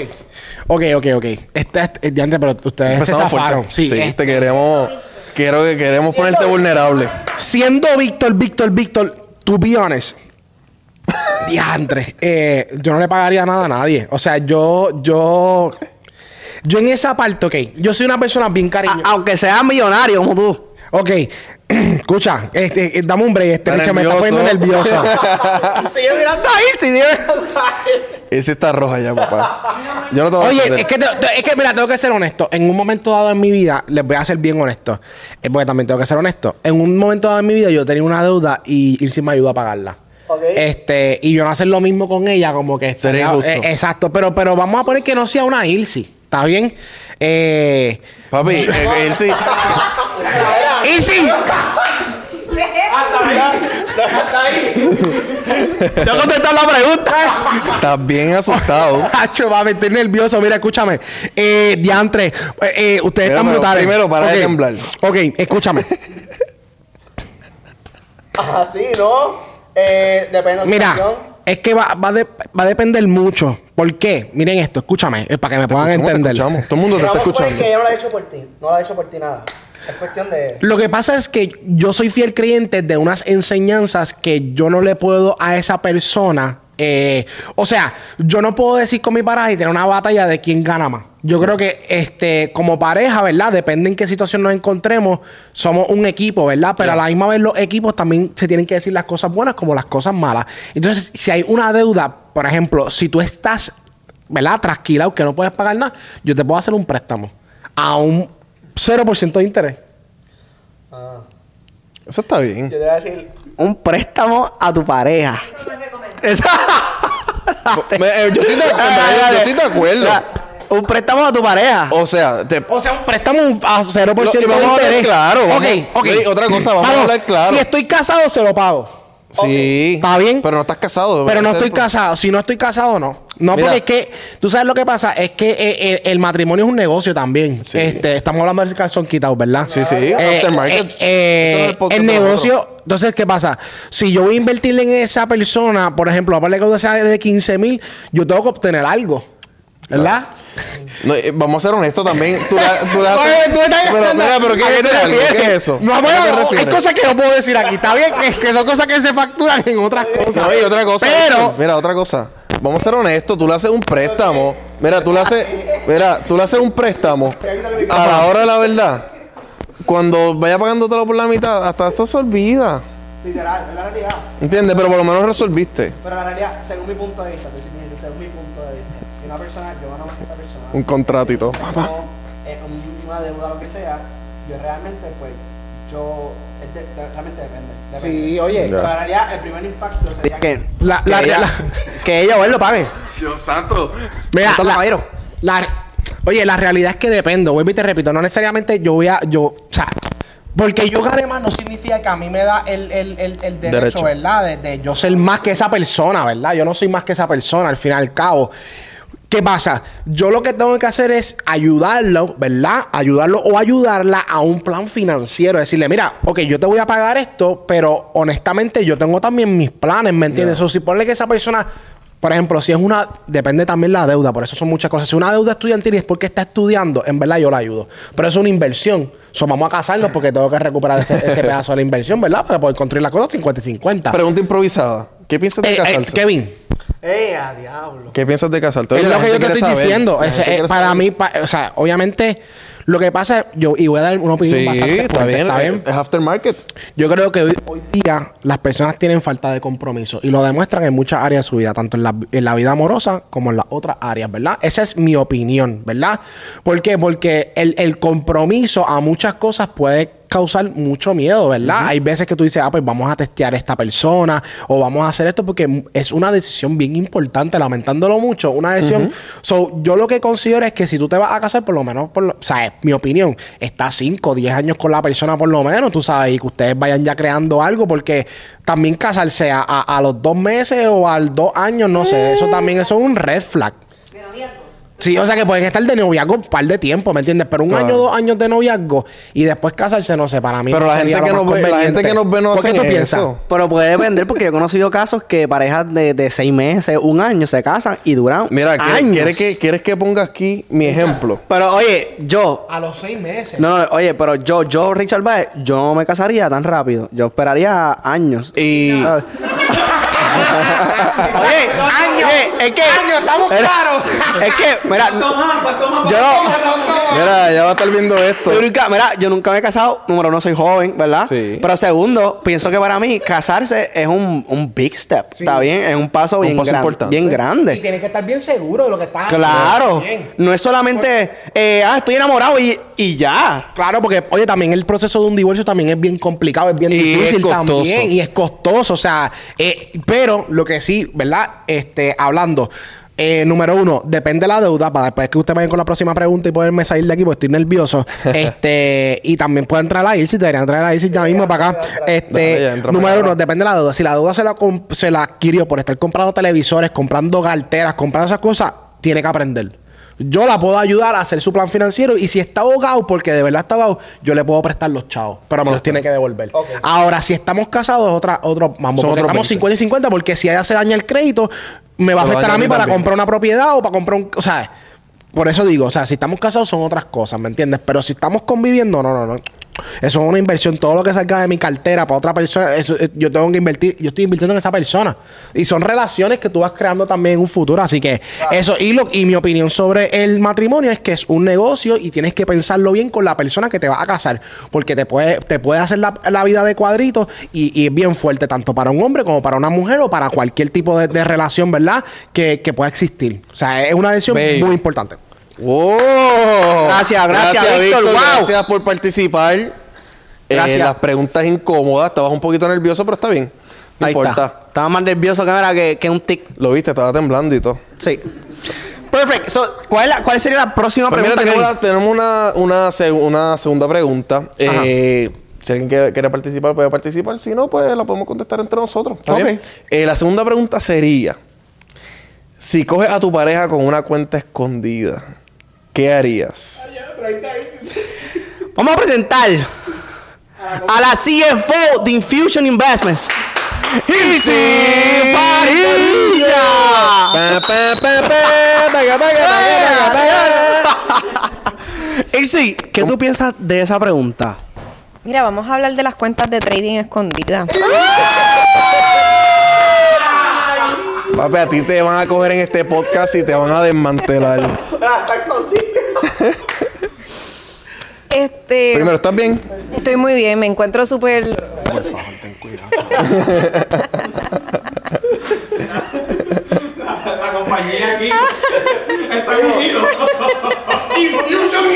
Pero ustedes Empezamos se zafaron. fuerte. Sí, queremos ponerte vulnerable. Siendo Víctor, to be honest. Diantre. Yo no le pagaría nada a nadie. O sea, yo en esa parte, ok. Yo soy una persona bien cariñosa. Aunque seas millonario como tú. Ok. Escucha, dame un break. Está me está poniendo nervioso. Sigue mirando ahí, sigue mirando ahí. Ese está roja ya, papá. Yo no te voy a Oye, entender. es que mira, tengo que ser honesto. En un momento dado en mi vida, les voy a ser bien honesto. Porque también tengo que ser honesto. En un momento dado en mi vida, yo tenía una deuda y Ilse me ayudó a pagarla. Okay. Y yo no hacer lo mismo con ella, como que sería injusto. Exacto, pero vamos a poner que no sea una Ilse. ¿Está bien? Papi, Ilse. ¡Ilse! Hasta ahí. No contestar la pregunta. Estás bien asustado. Hacho, papi, estoy nervioso. Mira, escúchame. Diantre, ustedes están brutales. Primero, para de temblar. Ok, escúchame. Así, ¿no? Depende de la Mira, situación. es que va a depender mucho. ¿Por qué? Miren esto, escúchame, para que me puedan entender. Todo el mundo te está escuchando. Que ella no lo ha hecho por ti. No lo ha hecho por ti nada. Es cuestión de... Lo que pasa es que yo soy fiel creyente de unas enseñanzas que yo no le puedo a esa persona. O sea, yo no puedo decir con mi pareja y tener una batalla de quién gana más. Yo creo que como pareja, ¿verdad? Depende en qué situación nos encontremos, somos un equipo, ¿verdad? Pero a la misma vez los equipos también se tienen que decir las cosas buenas como las cosas malas. Entonces, si hay una deuda, por ejemplo, si tú estás, ¿verdad? Trasquilado que no puedes pagar nada, yo te puedo hacer un préstamo a un 0% de interés. Eso está bien. Yo te voy a decir un préstamo a tu pareja. Eso no es recomendable. Yo estoy de acuerdo. Un préstamo a tu pareja. O sea, un préstamo a 0% y vamos a hablar claro. Ok. Otra cosa, vamos a hablar claro. Si estoy casado, se lo pago. Sí. ¿Está bien? Pero no estás casado. Pero no Ese es estoy el problema. casado. Si no estoy casado, no. No, Mira. porque es que... Tú sabes lo que pasa. Es que el matrimonio es un negocio también. Sí. Estamos hablando del calzón quitado, ¿verdad? Sí, sí. Aftermarket. Esto no es el podcast el de negocio... nosotros. Entonces, ¿qué pasa? Si yo voy a invertirle en esa persona, por ejemplo, aparte que sea de 15,000, yo tengo que obtener algo. ¿Verdad? No, vamos a ser honestos también. Tú le haces... Oye, tú estás Pero, mira, pero ¿qué ¿a es te algo? refieres? ¿Qué es eso? No, ¿A qué bueno, te hay refieres? cosas que no puedo decir aquí. Está bien, que son cosas que se facturan en otras cosas. No, y otra cosa. Pero... Mira, otra cosa. Vamos a ser honestos. Tú le haces un préstamo. Mira, tú le haces un préstamo. A la hora de la verdad. Cuando vaya pagándotelo por la mitad, hasta esto se olvida. Literal, es la realidad. ¿Entiendes? Pero por lo menos resolviste. Pero la realidad, según mi punto de vista, según mi punto de vista, si una persona, yo gano más que esa persona, Un contratito. o una deuda, lo que sea, yo realmente, pues, realmente depende. Sí, oye. Pero la realidad, el primer impacto sería que Que ella o él lo pague. Dios santo. Mira, Santo caballero. Oye, la realidad es que depende. Vuelvo y te repito, no necesariamente o sea, porque yo gane más no significa que a mí me da el derecho, ¿verdad? De yo ser más que esa persona, ¿verdad? Yo no soy más que esa persona, al fin y al cabo. ¿Qué pasa? Yo lo que tengo que hacer es ayudarlo, ¿verdad? Ayudarlo o ayudarla a un plan financiero. Decirle, mira, ok, yo te voy a pagar esto, pero honestamente yo tengo también mis planes, ¿me entiendes? O si ponle que esa persona... Por ejemplo, si es una... Depende también la deuda, por eso son muchas cosas. Si una deuda estudiantil es porque está estudiando, en verdad yo la ayudo. Pero eso es una inversión. Vamos a casarnos porque tengo que recuperar ese pedazo de la inversión, ¿verdad? Para poder construir las cosas 50 y 50. Pregunta improvisada. ¿Qué piensas de casarse? Kevin. a diablo. ¿Qué piensas de casarte? Es Oye, lo la que yo gente te quiere estoy saber. diciendo. La gente quiere Para saber. mí, o sea, obviamente, lo que pasa, y voy a dar una opinión Sí, bastante está fuerte, bien. ¿está bien? Es aftermarket. Yo creo que hoy día las personas tienen falta de compromiso y lo demuestran en muchas áreas de su vida, tanto en la vida amorosa como en las otras áreas, ¿verdad? Esa es mi opinión, ¿verdad? ¿Por qué? Porque el compromiso a muchas cosas puede causar mucho miedo, ¿verdad? Hay veces que tú dices, pues vamos a testear a esta persona o vamos a hacer esto porque es una decisión bien importante, lamentándolo mucho, una decisión. So, yo lo que considero es que si tú te vas a casar, por lo menos, o sea, es mi opinión, está 5 o 10 años con la persona por lo menos, tú sabes, y que ustedes vayan ya creando algo, porque también casarse a los 2 meses o al 2 años, no sé, eso es un red flag. De noviazgo. Sí, o sea que pueden estar de noviazgo un par de tiempo, ¿me entiendes? Pero un año, 2 años de noviazgo y después casarse, no sé, para mí Pero no la sería gente lo que más nos ve, la gente que nos ve no ¿Por qué hacen tú eso. piensas? Pero puede depender porque yo he conocido casos que parejas de 6 meses, 1 año se casan y duran Mira, años. ¿quieres que ponga aquí mi ejemplo? Pero oye, yo... A los 6 meses. No, oye, pero yo, Richard Baez, yo no me casaría tan rápido. Yo esperaría años. Y... ¿Sabes? Oye, Años. es que... Años, estamos claros. Es que, mira, yo no... Mira, ya va a estar viendo esto. Yo nunca me he casado. Número 1, soy joven, ¿verdad? Sí. Pero segundo, pienso que para mí casarse es un big step. ¿Está bien? Es un paso bien paso importante. bien grande. Y tienes que estar bien seguro de lo que estás Claro. haciendo. Bien. No es solamente, estoy enamorado y ya. Claro, porque, oye, también el proceso de un divorcio también es bien complicado, es bien Y difícil es costoso. también. Y es costoso, o sea, pero lo que sí, ¿verdad? Hablando, número 1, depende de la deuda, para después que usted vaya con la próxima pregunta y poderme salir de aquí, porque estoy nervioso. Y también puede entrar a IRSI, debería entrar a IRSI ya mismo para acá. Dale, ya, entra Número para 1, acá. depende de la deuda. Si la deuda se la adquirió por estar comprando televisores, comprando carteras, comprando esas cosas, tiene que aprender. Yo la puedo ayudar a hacer su plan financiero y si está ahogado, porque de verdad está ahogado, yo le puedo prestar los chavos, pero me los tiene que devolver. Ahora, si estamos casados, otro vamos, Son porque otros estamos 20. 50 y 50, porque si ella se daña el crédito, me va a Me va a afectar a mí dañar para también. comprar una propiedad o para comprar o sea, por eso digo, o sea, si estamos casados son otras cosas, ¿me entiendes? Pero si estamos conviviendo, no. Eso es una inversión. Todo lo que salga de mi cartera para otra persona, eso, yo tengo que invertir. Yo estoy invirtiendo en esa persona. Y son relaciones que tú vas creando también en un futuro. Así que eso. Y mi opinión sobre el matrimonio es que es un negocio y tienes que pensarlo bien con la persona que te va a casar. Porque te puede hacer la vida de cuadritos y es bien fuerte, tanto para un hombre como para una mujer o para cualquier tipo de relación, ¿verdad? Que pueda existir. O sea, es una decisión Baby. muy importante. ¡Wow! Gracias, Víctor. Wow. Gracias por participar. Gracias. Las preguntas incómodas. Estabas un poquito nervioso, pero está bien. No Ahí importa. está. Estaba más nervioso que un tic. Lo viste, estaba temblando y todo. Sí. Perfecto. So, ¿cuál sería la próxima Pues mira, pregunta? tenemos una segunda pregunta. Si alguien quiere participar, puede participar. Si no, pues la podemos contestar entre nosotros. ¿Está Ok. bien? La segunda pregunta sería: si coges a tu pareja con una cuenta escondida, ¿qué harías? Vamos a presentar a la CFO de Infusion Investments. ¡Easy Padilla! Pa, pa, pa, pa, paga, paga, paga, paga. Easy, ¿qué tú piensas de esa pregunta? Mira, vamos a hablar de las cuentas de trading escondidas. Papi, a ti te van a coger en este podcast y te van a desmantelar. Primero, ¿estás bien? Estoy muy bien, me encuentro súper... Por favor, ten cuidado. La compañía aquí está unido. Infusion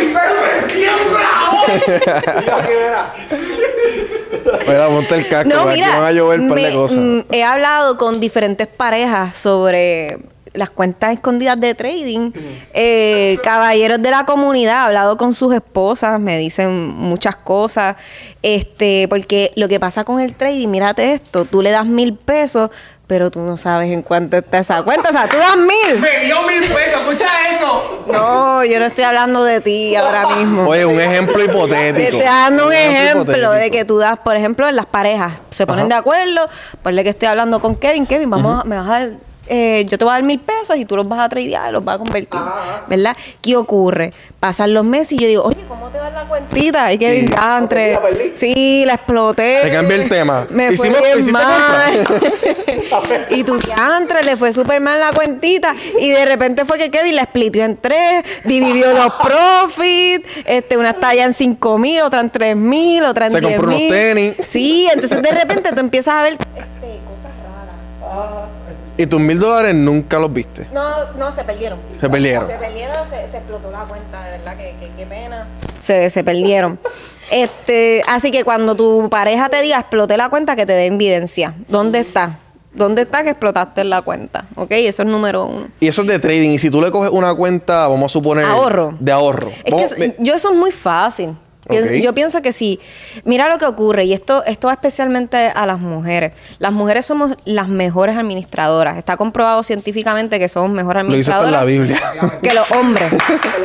Mira, monta el casco. No, aquí mira, van a llover un par de cosas. he hablado con diferentes parejas sobre las cuentas escondidas de trading. Caballeros de la comunidad, he hablado con sus esposas, me dicen muchas cosas. Porque lo que pasa con el trading, mírate esto, tú le das $1,000, pero tú no sabes en cuánto está esa cuenta. O sea, tú das 1,000. Me dio $1,000, escucha eso. No, yo no estoy hablando de ti ahora mismo. Oye, un ejemplo Te hipotético. estoy dando un ejemplo hipotético. de que tú das, por ejemplo, en las parejas se ponen de acuerdo, ponle que estoy hablando con Kevin, me vas a dar, yo te voy a dar $1,000 y tú los vas a tradear, los vas a convertir, ¿verdad? ¿Qué ocurre? Pasan los meses y yo digo, oye, ¿cómo te va la cuentita? Y Kevin, ya entre, sí, la exploté. Te cambié el tema. Me fue bien mal. Y tu diantre le fue súper mal la cuentita. Y de repente fue que Kevin la splitió en 3, dividió los profits. Una está allá en 5,000, otra en 3,000, otra en Se 10,000. compró unos tenis. Sí, entonces de repente tú empiezas a ver cosas raras. Y tus $1,000 nunca los viste. No, se perdieron. Se perdieron. Se explotó la cuenta, de verdad, que qué pena. Se perdieron. Así que cuando tu pareja te diga exploté la cuenta, que te dé evidencia. ¿Dónde está? ¿Dónde está que explotaste la cuenta? ¿Ok? Eso es número 1. Y eso es de trading. Y si tú le coges una cuenta, vamos a suponer... Ahorro. De ahorro. Es que eso es muy fácil. Ok. Yo pienso que sí. Mira lo que ocurre, y esto va especialmente a las mujeres. Las mujeres somos las mejores administradoras. Está comprobado científicamente que somos mejores Lo dice hasta en administradoras la Biblia. que los hombres.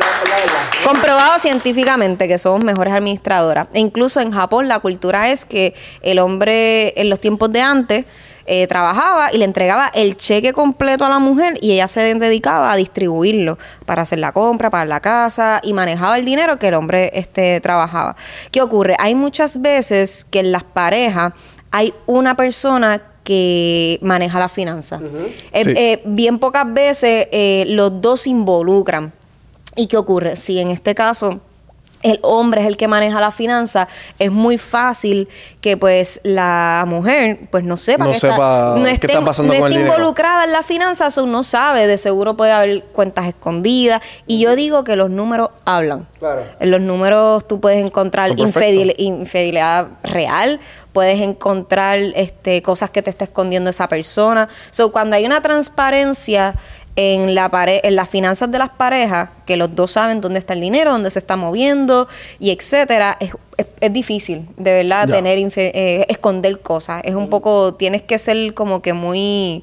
Comprobado científicamente que somos mejores administradoras. E incluso en Japón la cultura es que el hombre en los tiempos de antes trabajaba y le entregaba el cheque completo a la mujer y ella se dedicaba a distribuirlo para hacer la compra, para la casa y manejaba el dinero que el hombre trabajaba. ¿Qué ocurre? Hay muchas veces que en las parejas hay una persona que maneja la finanza. Sí. Bien pocas veces los dos se involucran. ¿Y qué ocurre? Si en este caso el hombre es el que maneja la finanza, es muy fácil que pues la mujer pues no sepa, No sepa qué está pasando con el dinero. involucrada en la finanza, eso no sabe, de seguro puede haber cuentas escondidas. Y yo digo que los números hablan. Claro. En los números tú puedes encontrar Son perfectos. infidelidad real, puedes encontrar cosas que te está escondiendo esa persona. So, cuando hay una transparencia en las finanzas de las parejas, que los dos saben dónde está el dinero, dónde se está moviendo y etcétera, es difícil, de verdad, Ya. esconder cosas. Es un poco, tienes que ser como que muy...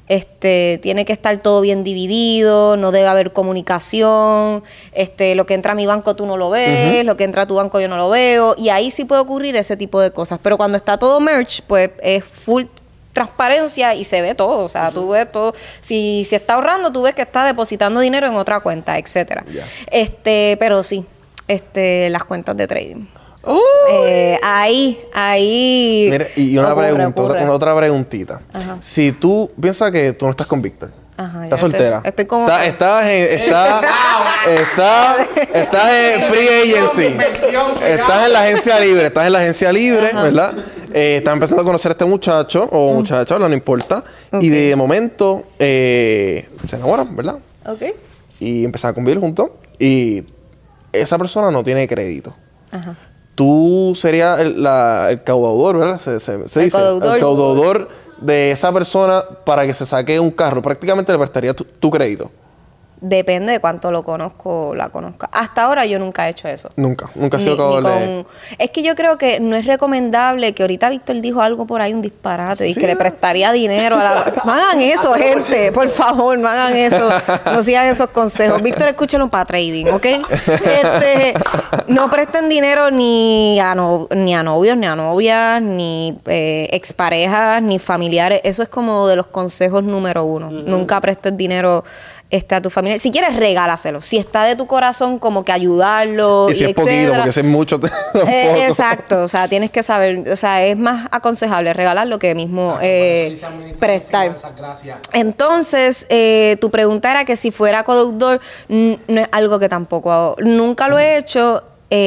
tiene que estar todo bien dividido, no debe haber comunicación, lo que entra a mi banco tú no lo ves, lo que entra a tu banco yo no lo veo, y ahí sí puede ocurrir ese tipo de cosas. Pero cuando está todo merge, pues es full transparencia y se ve todo, o sea, tú ves todo. Si está ahorrando, tú ves que está depositando dinero en otra cuenta, etcétera. Pero sí, las cuentas de trading. Ahí. Mira, y una ocurre, pregunta, ocurre. otra preguntita. Ajá. Si tú piensas que tú no estás con Víctor, Ajá, estás ya soltera, estoy como... estás en free agency, estás en la agencia libre, ¿verdad? Estás empezando a conocer a este muchacho o muchacha, no importa, y de momento se enamoran, ¿verdad? Ok. Y empiezan a convivir juntos y esa persona no tiene crédito. Ajá. Tú serías el caudador, ¿verdad? Se dice. caudador. El caudador de esa persona para que se saque un carro. Prácticamente le prestaría tu crédito. Depende de cuánto lo conozco o la conozca. Hasta ahora yo nunca he hecho eso. Nunca ha sido cabal. Es que yo creo que no es recomendable, que ahorita Víctor dijo algo por ahí, un disparate, y que le prestaría dinero a la... No hagan eso, gente, por favor, no hagan eso. No sigan esos consejos. Víctor, escúchalo para trading, ¿ok? No presten dinero ni a novios, ni a novias, ni exparejas, ni familiares. Eso es como de los consejos número 1. Nunca prestes dinero a tu familia. Si quieres, regálaselo. Si está de tu corazón, como que ayudarlo. Y si es poquito, porque si es mucho, exacto. O sea, tienes que saber. O sea, es más aconsejable regalarlo que mismo prestar. Entonces, tu pregunta era que si fuera codeudor, no es algo que tampoco hago. Nunca lo he hecho.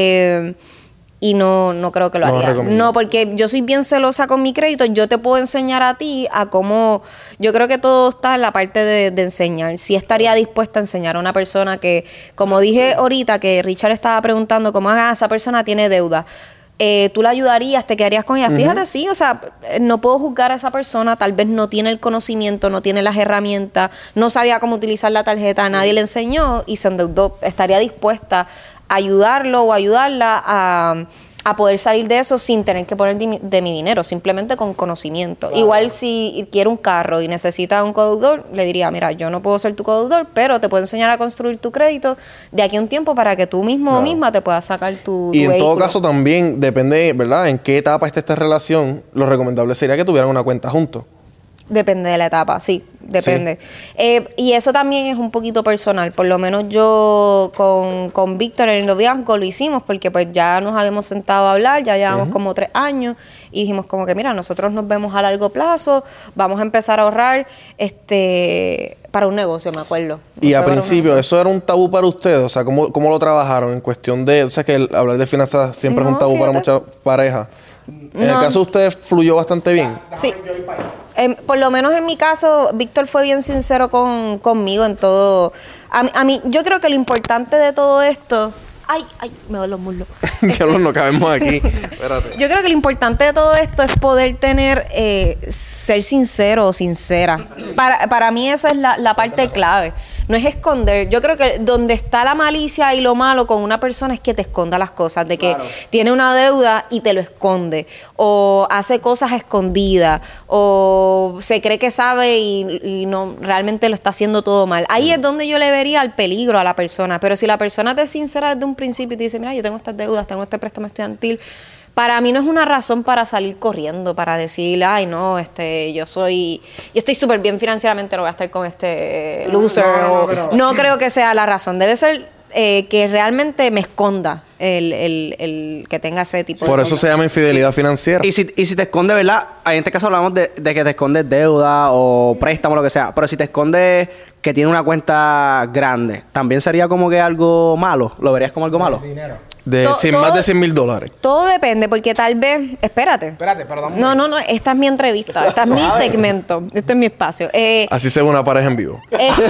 Y no creo que lo haría. No, porque yo soy bien celosa con mi crédito. Yo te puedo enseñar a ti a cómo... Yo creo que todo está en la parte de enseñar. Sí estaría dispuesta a enseñar a una persona que... Como dije ahorita, que Richard estaba preguntando cómo esa persona tiene deuda. ¿Tú la ayudarías? ¿Te quedarías con ella? Fíjate, sí. O sea, no puedo juzgar a esa persona. Tal vez no tiene el conocimiento, no tiene las herramientas, no sabía cómo utilizar la tarjeta, nadie le enseñó y se endeudó. Estaría dispuesta a ayudarlo o ayudarla a poder salir de eso sin tener que poner de mi dinero, simplemente con conocimiento. Claro. Igual si quiere un carro y necesita un codeudor, le diría, mira, yo no puedo ser tu codeudor, pero te puedo enseñar a construir tu crédito de aquí a un tiempo para que tú mismo o misma te puedas sacar tu Y en vehículo. todo caso también depende, ¿verdad? En qué etapa está esta relación, lo recomendable sería que tuvieran una cuenta juntos. Depende de la etapa, sí, depende. Sí. Y eso también es un poquito personal. Por lo menos yo con Víctor en el noviazgo lo hicimos porque pues ya nos habíamos sentado a hablar, ya llevamos como 3 años y dijimos como que mira, nosotros nos vemos a largo plazo, vamos a empezar a ahorrar para un negocio, me acuerdo. Y a principio, ¿eso era un tabú para ustedes? O sea, ¿cómo lo trabajaron en cuestión de... O sea, que hablar de finanzas siempre es un tabú para muchas parejas. En el caso de ustedes, ¿fluyó bastante bien? Sí. Por lo menos en mi caso, Víctor fue bien sincero conmigo en todo. A mí, yo creo que lo importante de todo esto... Ay, me duelen los muslos. Diablo, no cabemos aquí. Espérate. Yo creo que lo importante de todo esto es poder ser sincero o sincera. Para mí esa es la parte clave. No es esconder. Yo creo que donde está la malicia y lo malo con una persona es que te esconda las cosas. De que tiene una deuda y te lo esconde. O hace cosas escondidas. O se cree que sabe y no realmente lo está haciendo todo mal. Ahí es donde yo le vería el peligro a la persona. Pero si la persona te es sincera desde un principio y te dice, mira, yo tengo estas deudas, tengo este préstamo estudiantil, para mí no es una razón para salir corriendo, para decir, ay, no, yo estoy súper bien financieramente, no voy a estar con este loser. No creo que sea la razón. Debe ser que realmente me esconda el que tenga ese tipo Por de eso se llama infidelidad financiera. Y si te esconde, ¿verdad? En este caso hablamos de que te escondes deuda o préstamo, lo que sea. Pero si te esconde que tiene una cuenta grande, ¿también sería como que algo malo? ¿Lo verías como algo malo? Dinero. Más de $100,000. Todo depende, porque tal vez... Espérate, perdón. No, esta es mi entrevista. Esta es mi segmento. Este es mi espacio. Así se ve una pareja en vivo.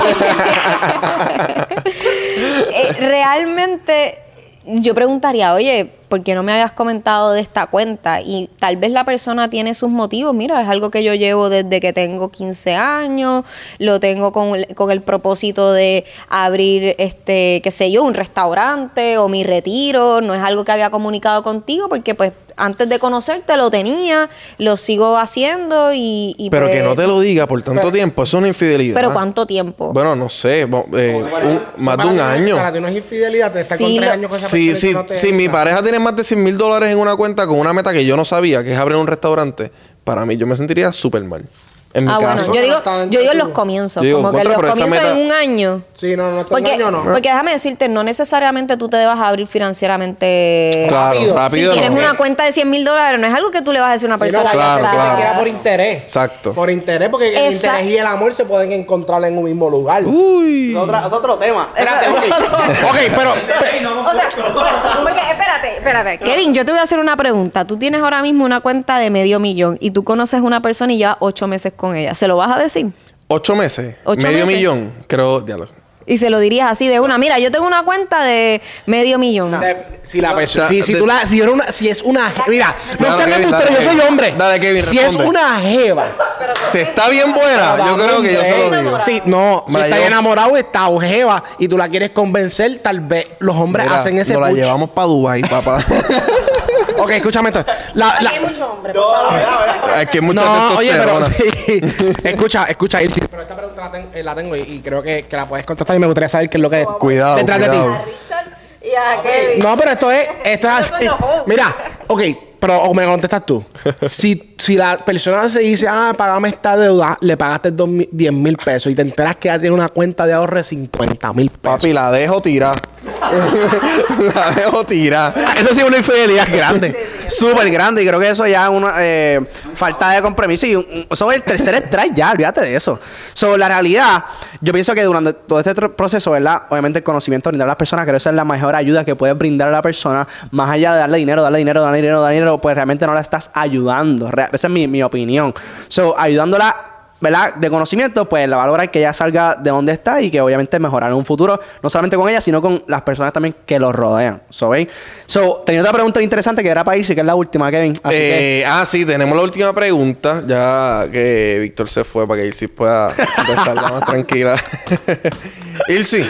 Realmente... Yo preguntaría, oye, ¿por qué no me habías comentado de esta cuenta? Y tal vez la persona tiene sus motivos. Mira, es algo que yo llevo desde que tengo 15 años. Lo tengo con el propósito de abrir, qué sé yo, un restaurante o mi retiro. No es algo que había comunicado contigo porque, pues, antes de conocerte lo tenía, lo sigo haciendo y pero pues, que no te lo diga por tanto tiempo, eso es una infidelidad. ¿Pero cuánto tiempo? Bueno, no sé, más de un año. Para ti no es infidelidad, te está con 3 años con esa persona. Si mi pareja tiene más de $100,000 en una cuenta con una meta que yo no sabía, que es abrir un restaurante, para mí yo me sentiría súper mal. En mi caso. Bueno, yo digo en los comienzos. Como que en los comienzos en un año. Sí, no, un año no. Porque déjame decirte, no necesariamente tú te debas abrir financieramente rápido. Si tienes una cuenta de $100,000, no es algo que tú le vas a decir a una persona. Claro. Que era por interés. Exacto. Por interés, porque el interés y el amor se pueden encontrar en un mismo lugar. Uy. Es otro tema. Espérate, ok, pero... O sea, porque, espérate. Kevin, yo te voy a hacer una pregunta. Tú tienes ahora mismo una cuenta de $500,000 y tú conoces una persona y llevas 8 meses con ella. ¿Se lo vas a decir? 8 meses. 8 medio meses. millón. Creo, diablo. Y se lo dirías así de una. Mira, yo tengo una cuenta de $500,000. Si la persona, si es una, mira, no Claro, sé Kevin, tú, dale, pero yo soy Kevin. hombre. Dale, Kevin, si responde. es una jeva, Si está bien buena, yo creo que yo se lo digo. sí, no, si Me la está llevo- enamorado está o jeva y tú la quieres convencer, tal vez los hombres Mira, hacen ese nos la push. llevamos para Dubai, papá. Ok, escúchame esto. Aquí hay muchos hombres, por favor. Es que hay mucha No, oye, pero testosterona. sí. escucha, Ilse. Pero esta pregunta la tengo y creo que la puedes contestar y me gustaría saber qué es lo que es. Cuidado, detrás de ti. cuidado. A Richard y a Kevin. No, pero esto es así. son los hosts. Mira, ok, pero o me contestas tú. si la persona se dice, págame esta deuda, le pagaste 10,000 pesos y te enteras que ya tiene una cuenta de ahorro de 50,000 pesos. Papi, la dejo tirar. La dejo tirar. Eso sí es una infidelidad grande. Súper grande. Y creo que eso ya es una falta de compromiso. Y eso es el tercer strike ya. Olvídate de eso. Sobre la realidad, yo pienso que durante todo este proceso, ¿verdad? Obviamente el conocimiento, brindar a las personas, creo que esa es la mejor ayuda que puedes brindar a la persona. Más allá de darle dinero, pues realmente no la estás ayudando. Esa es mi opinión. Ayudándola, ¿verdad? De conocimiento, pues la valorar que ella salga de donde está y que obviamente mejorar en un futuro, no solamente con ella, sino con las personas también que lo rodean. ¿Veis? Tenía otra pregunta interesante que era para irse, que es la última, Kevin. Así que, Sí, tenemos la última pregunta. Ya que Víctor se fue para que Ilsi pueda estar más tranquila. Ilsi,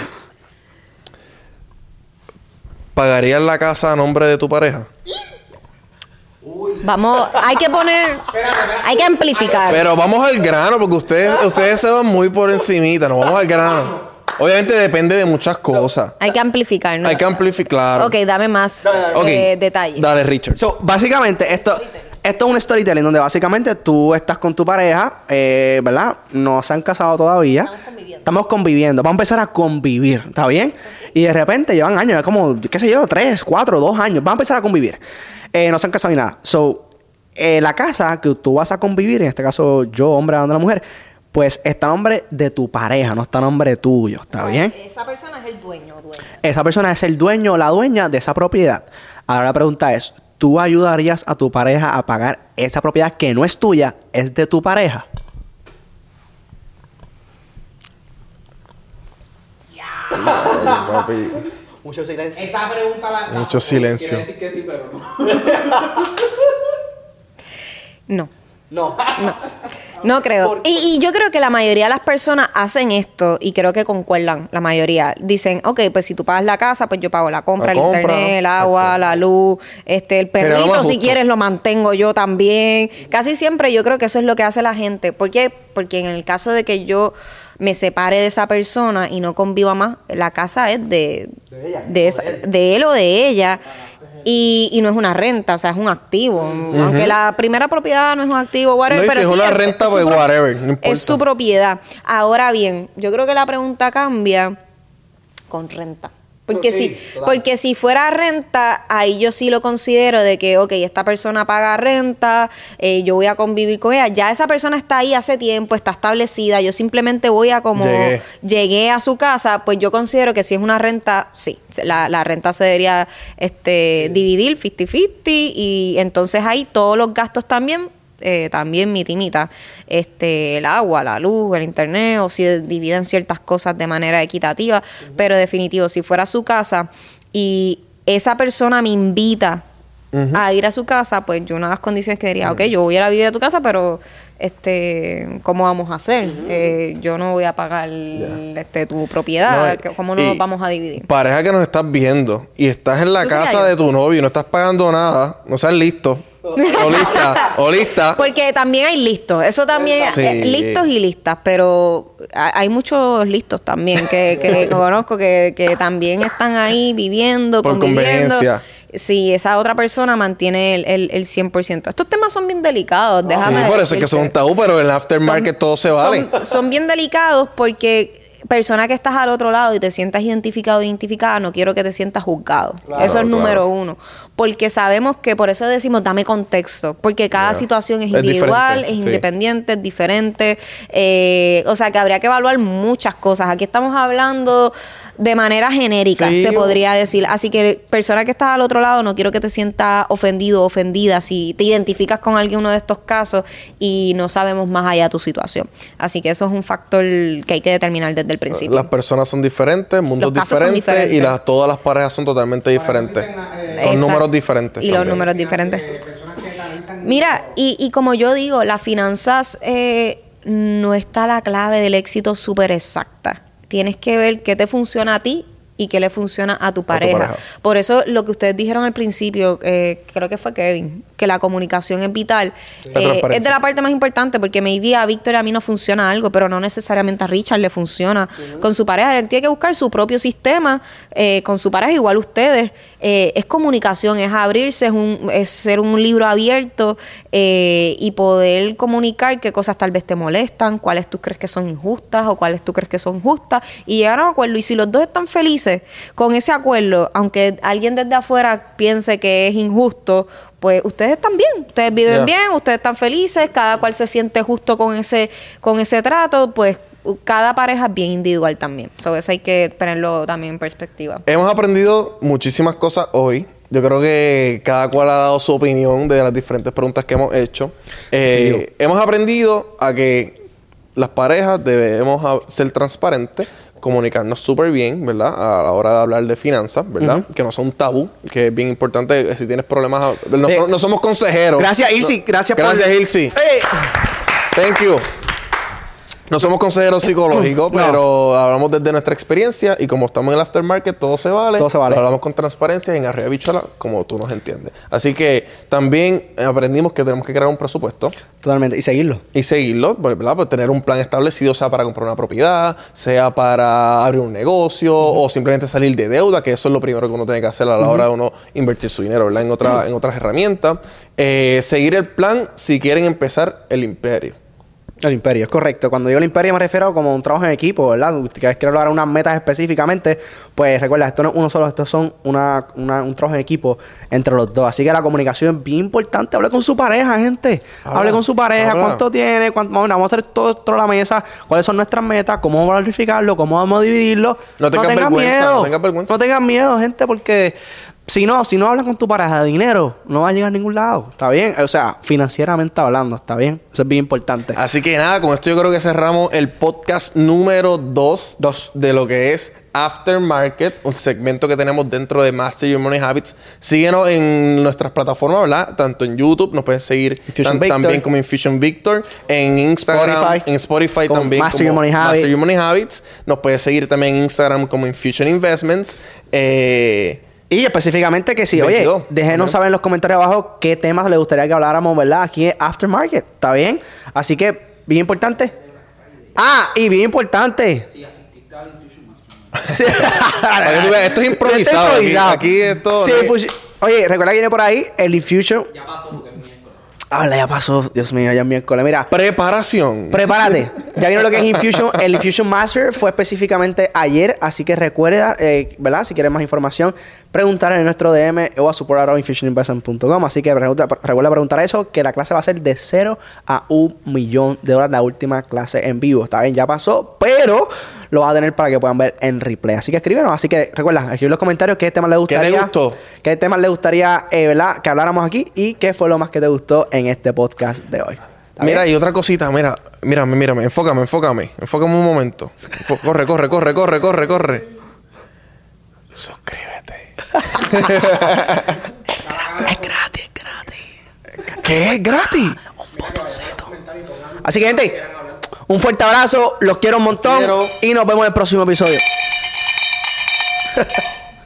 ¿pagarías la casa a nombre de tu pareja? Vamos, hay que amplificar. Pero vamos al grano, porque ustedes se van muy por encimita. Nos vamos al grano. Obviamente depende de muchas cosas. Hay que amplificar, ¿no? Hay que amplificar. Ok, dame más Ok. detalles. Dale, Richard. básicamente, esto es un storytelling donde básicamente tú estás con tu pareja, ¿verdad? No se han casado todavía. Estamos conviviendo. Vamos a empezar a convivir, ¿está bien? Y de repente llevan años, es como, qué sé yo, 3, 4, 2 años. Vamos a empezar a convivir. No se han casado ni nada. La casa que tú vas a convivir, en este caso yo, hombre, dando a la mujer, pues está a nombre de tu pareja, no está a nombre tuyo, ¿está bien? Esa persona es el dueño. Esa persona es el dueño o la dueña de esa propiedad. Ahora la pregunta es, ¿tú ayudarías a tu pareja a pagar esa propiedad que no es tuya, es de tu pareja? Papi, Mucho silencio. Esa pregunta mucho silencio. que sí, pero no. No. No creo. Y yo creo que la mayoría de las personas hacen esto y creo que concuerdan, la mayoría. Dicen, ok, pues si tú pagas la casa, pues yo pago la compra, La el compra, internet, el agua, exacto. la luz, el Sería lo perrito, más si justo. quieres lo mantengo yo también. Casi siempre yo creo que eso es lo que hace la gente. ¿Por qué? Porque en el caso de que yo me separe de esa persona y no conviva más, la casa es de él o de ella. Y no es una renta, o sea, es un activo. Aunque la primera propiedad no es un activo, whatever, No, y si pero es sí una renta, su pues pro- whatever, no importa. es su propiedad. Ahora bien, yo creo que la pregunta cambia con renta. Porque si fuera renta, ahí yo sí lo considero de que, ok, esta persona paga renta, yo voy a convivir con ella. Ya esa persona está ahí hace tiempo, está establecida, yo simplemente voy a como llegué a su casa, pues yo considero que si es una renta, sí, la renta se debería dividir 50-50 y entonces ahí todos los gastos también mitimita el agua, la luz, el internet, o si dividen ciertas cosas de manera equitativa, pero definitivo, si fuera su casa y esa persona me invita a ir a su casa, pues yo una de las condiciones que diría, ok, yo voy a ir a vivir a tu casa, pero ¿cómo vamos a hacer? Yo no voy a pagar tu propiedad, ¿cómo nos vamos a dividir? Pareja que nos estás viendo y estás en la casa de tu novio y no estás pagando nada, no seas listo. O lista. Porque también hay listos, eso también, Sí. listos y listas, pero hay muchos listos también que conozco que también están ahí viviendo, Por conviviendo. conveniencia. Sí, esa otra persona mantiene el 100%. Estos temas son bien delicados, déjame Sí, por eso es que son un tabú, pero en el aftermarket todo se vale. Son bien delicados porque persona que estás al otro lado y te sientas identificado o identificada, no quiero que te sientas juzgado. Eso es número uno. Porque sabemos que, por eso decimos, dame contexto. Porque cada situación es individual, diferente, es sí. independiente, es diferente. O sea, que habría que evaluar muchas cosas. Aquí estamos hablando de manera genérica, Sí, se podría decir. Así que, persona que estás al otro lado, no quiero que te sientas ofendido o ofendida si te identificas con alguno de estos casos y no sabemos más allá de tu situación. Así que eso es un factor que hay que determinar desde el principio. Las personas son diferentes, mundos Los casos son diferentes y diferentes. todas las parejas son totalmente diferentes. Exacto. Con números diferentes. Y los también. números diferentes. Mira, y como yo digo, las finanzas no está la clave del éxito súper exacta. Tienes que ver qué te funciona a ti y qué le funciona a tu pareja. Por eso lo que ustedes dijeron al principio, creo que fue Kevin, que la comunicación es vital. Es de la parte más importante porque maybe a Víctor y a mí no funciona algo, pero no necesariamente a Richard le funciona. Con su pareja, él tiene que buscar su propio sistema con su pareja, igual ustedes. Es comunicación, es abrirse, es ser un libro abierto y poder comunicar qué cosas tal vez te molestan, cuáles tú crees que son injustas o cuáles tú crees que son justas y llegar a un acuerdo. Y si los dos están felices con ese acuerdo, aunque alguien desde afuera piense que es injusto, pues ustedes están bien, ustedes viven bien, ustedes están felices, cada cual se siente justo con ese trato, pues cada pareja es bien individual también. So, eso hay que tenerlo también en perspectiva. Hemos aprendido muchísimas cosas hoy. Yo creo que cada cual ha dado su opinión de las diferentes preguntas que hemos hecho. Hemos aprendido a que las parejas debemos ser transparentes, comunicarnos súper bien, ¿verdad? A la hora de hablar de finanzas, ¿verdad? Que no son un tabú, que es bien importante. Si tienes problemas... No somos consejeros. Gracias, Ilsi. Gracias, Ilsi. Thank you. No somos consejeros psicológicos, pero hablamos desde nuestra experiencia y como estamos en el aftermarket, todo se vale. Todo se vale. Lo hablamos con transparencia y en Arriba Bichuela, como tú nos entiendes. Así que también aprendimos que tenemos que crear un presupuesto. Totalmente. Y seguirlo. Y seguirlo, ¿verdad? Pues tener un plan establecido, sea para comprar una propiedad, sea para abrir un negocio o simplemente salir de deuda, que eso es lo primero que uno tiene que hacer a la hora de uno invertir su dinero, ¿verdad? En otras herramientas. Seguir el plan si quieren empezar el imperio. El imperio, es correcto. Cuando digo el imperio me refiero como un trabajo en equipo, ¿verdad? Que quiero lograr unas metas específicamente, pues recuerda, esto no es uno solo, esto son un trabajo en equipo entre los dos. Así que la comunicación es bien importante. Hable con su pareja, gente. Hable con su pareja, cuánto tiene, vamos a hacer todo a la mesa, cuáles son nuestras metas, cómo vamos a verificarlo, cómo vamos a dividirlo. No tengas miedo. No tengas miedo, gente, porque... Si no hablas con tu pareja de dinero, no va a llegar a ningún lado. ¿Está bien? O sea, financieramente hablando, ¿está bien? Eso es bien importante. Así que nada, con esto yo creo que cerramos el podcast número 2 de lo que es Aftermarket, un segmento que tenemos dentro de Master Your Money Habits. Síguenos en nuestras plataformas, ¿verdad? Tanto en YouTube, nos pueden seguir también como Infusion Victor, en Instagram, en Spotify también Master Your Money Habits. Master Your Money Habits. Nos puedes seguir también en Instagram como Infusion Investments. Y específicamente que sí, 22, oye, déjenos saber en los comentarios abajo qué temas les gustaría que habláramos, ¿verdad? Aquí en Aftermarket, ¿está bien? Así que, bien importante. Y bien importante. Sí, esto es improvisado. Aquí esto... Sí, pues, oye, recuerda que viene por ahí el Infusion. Ya pasó porque es miércoles. Ya pasó. Dios mío, ya es miércoles. Mira. Preparación. Prepárate. Ya vieron lo que es Infusion. El Infusion Master fue específicamente ayer. Así que recuerda, ¿verdad? Si quieres más información, preguntar en nuestro DM o a support@infusioninvestment.com. Así que recuerda preguntar eso, que la clase va a ser de $0 a $1,000,000. La última clase en vivo. Está bien, ya pasó, pero lo vas a tener para que puedan ver en replay. Así que escríbenos. Así que recuerda, escribir en los comentarios qué temas les gustaría. ¿Qué te gustó? ¿Qué temas les gustaría, ¿verdad? Que habláramos aquí y qué fue lo más que te gustó en este podcast de hoy. Mira, y otra cosita, mírame, enfócame un momento. Corre. Suscríbete. Es gratis. ¿Qué es gratis? Un botoncito. Así que, gente, un fuerte abrazo, los quiero un montón y nos vemos en el próximo episodio.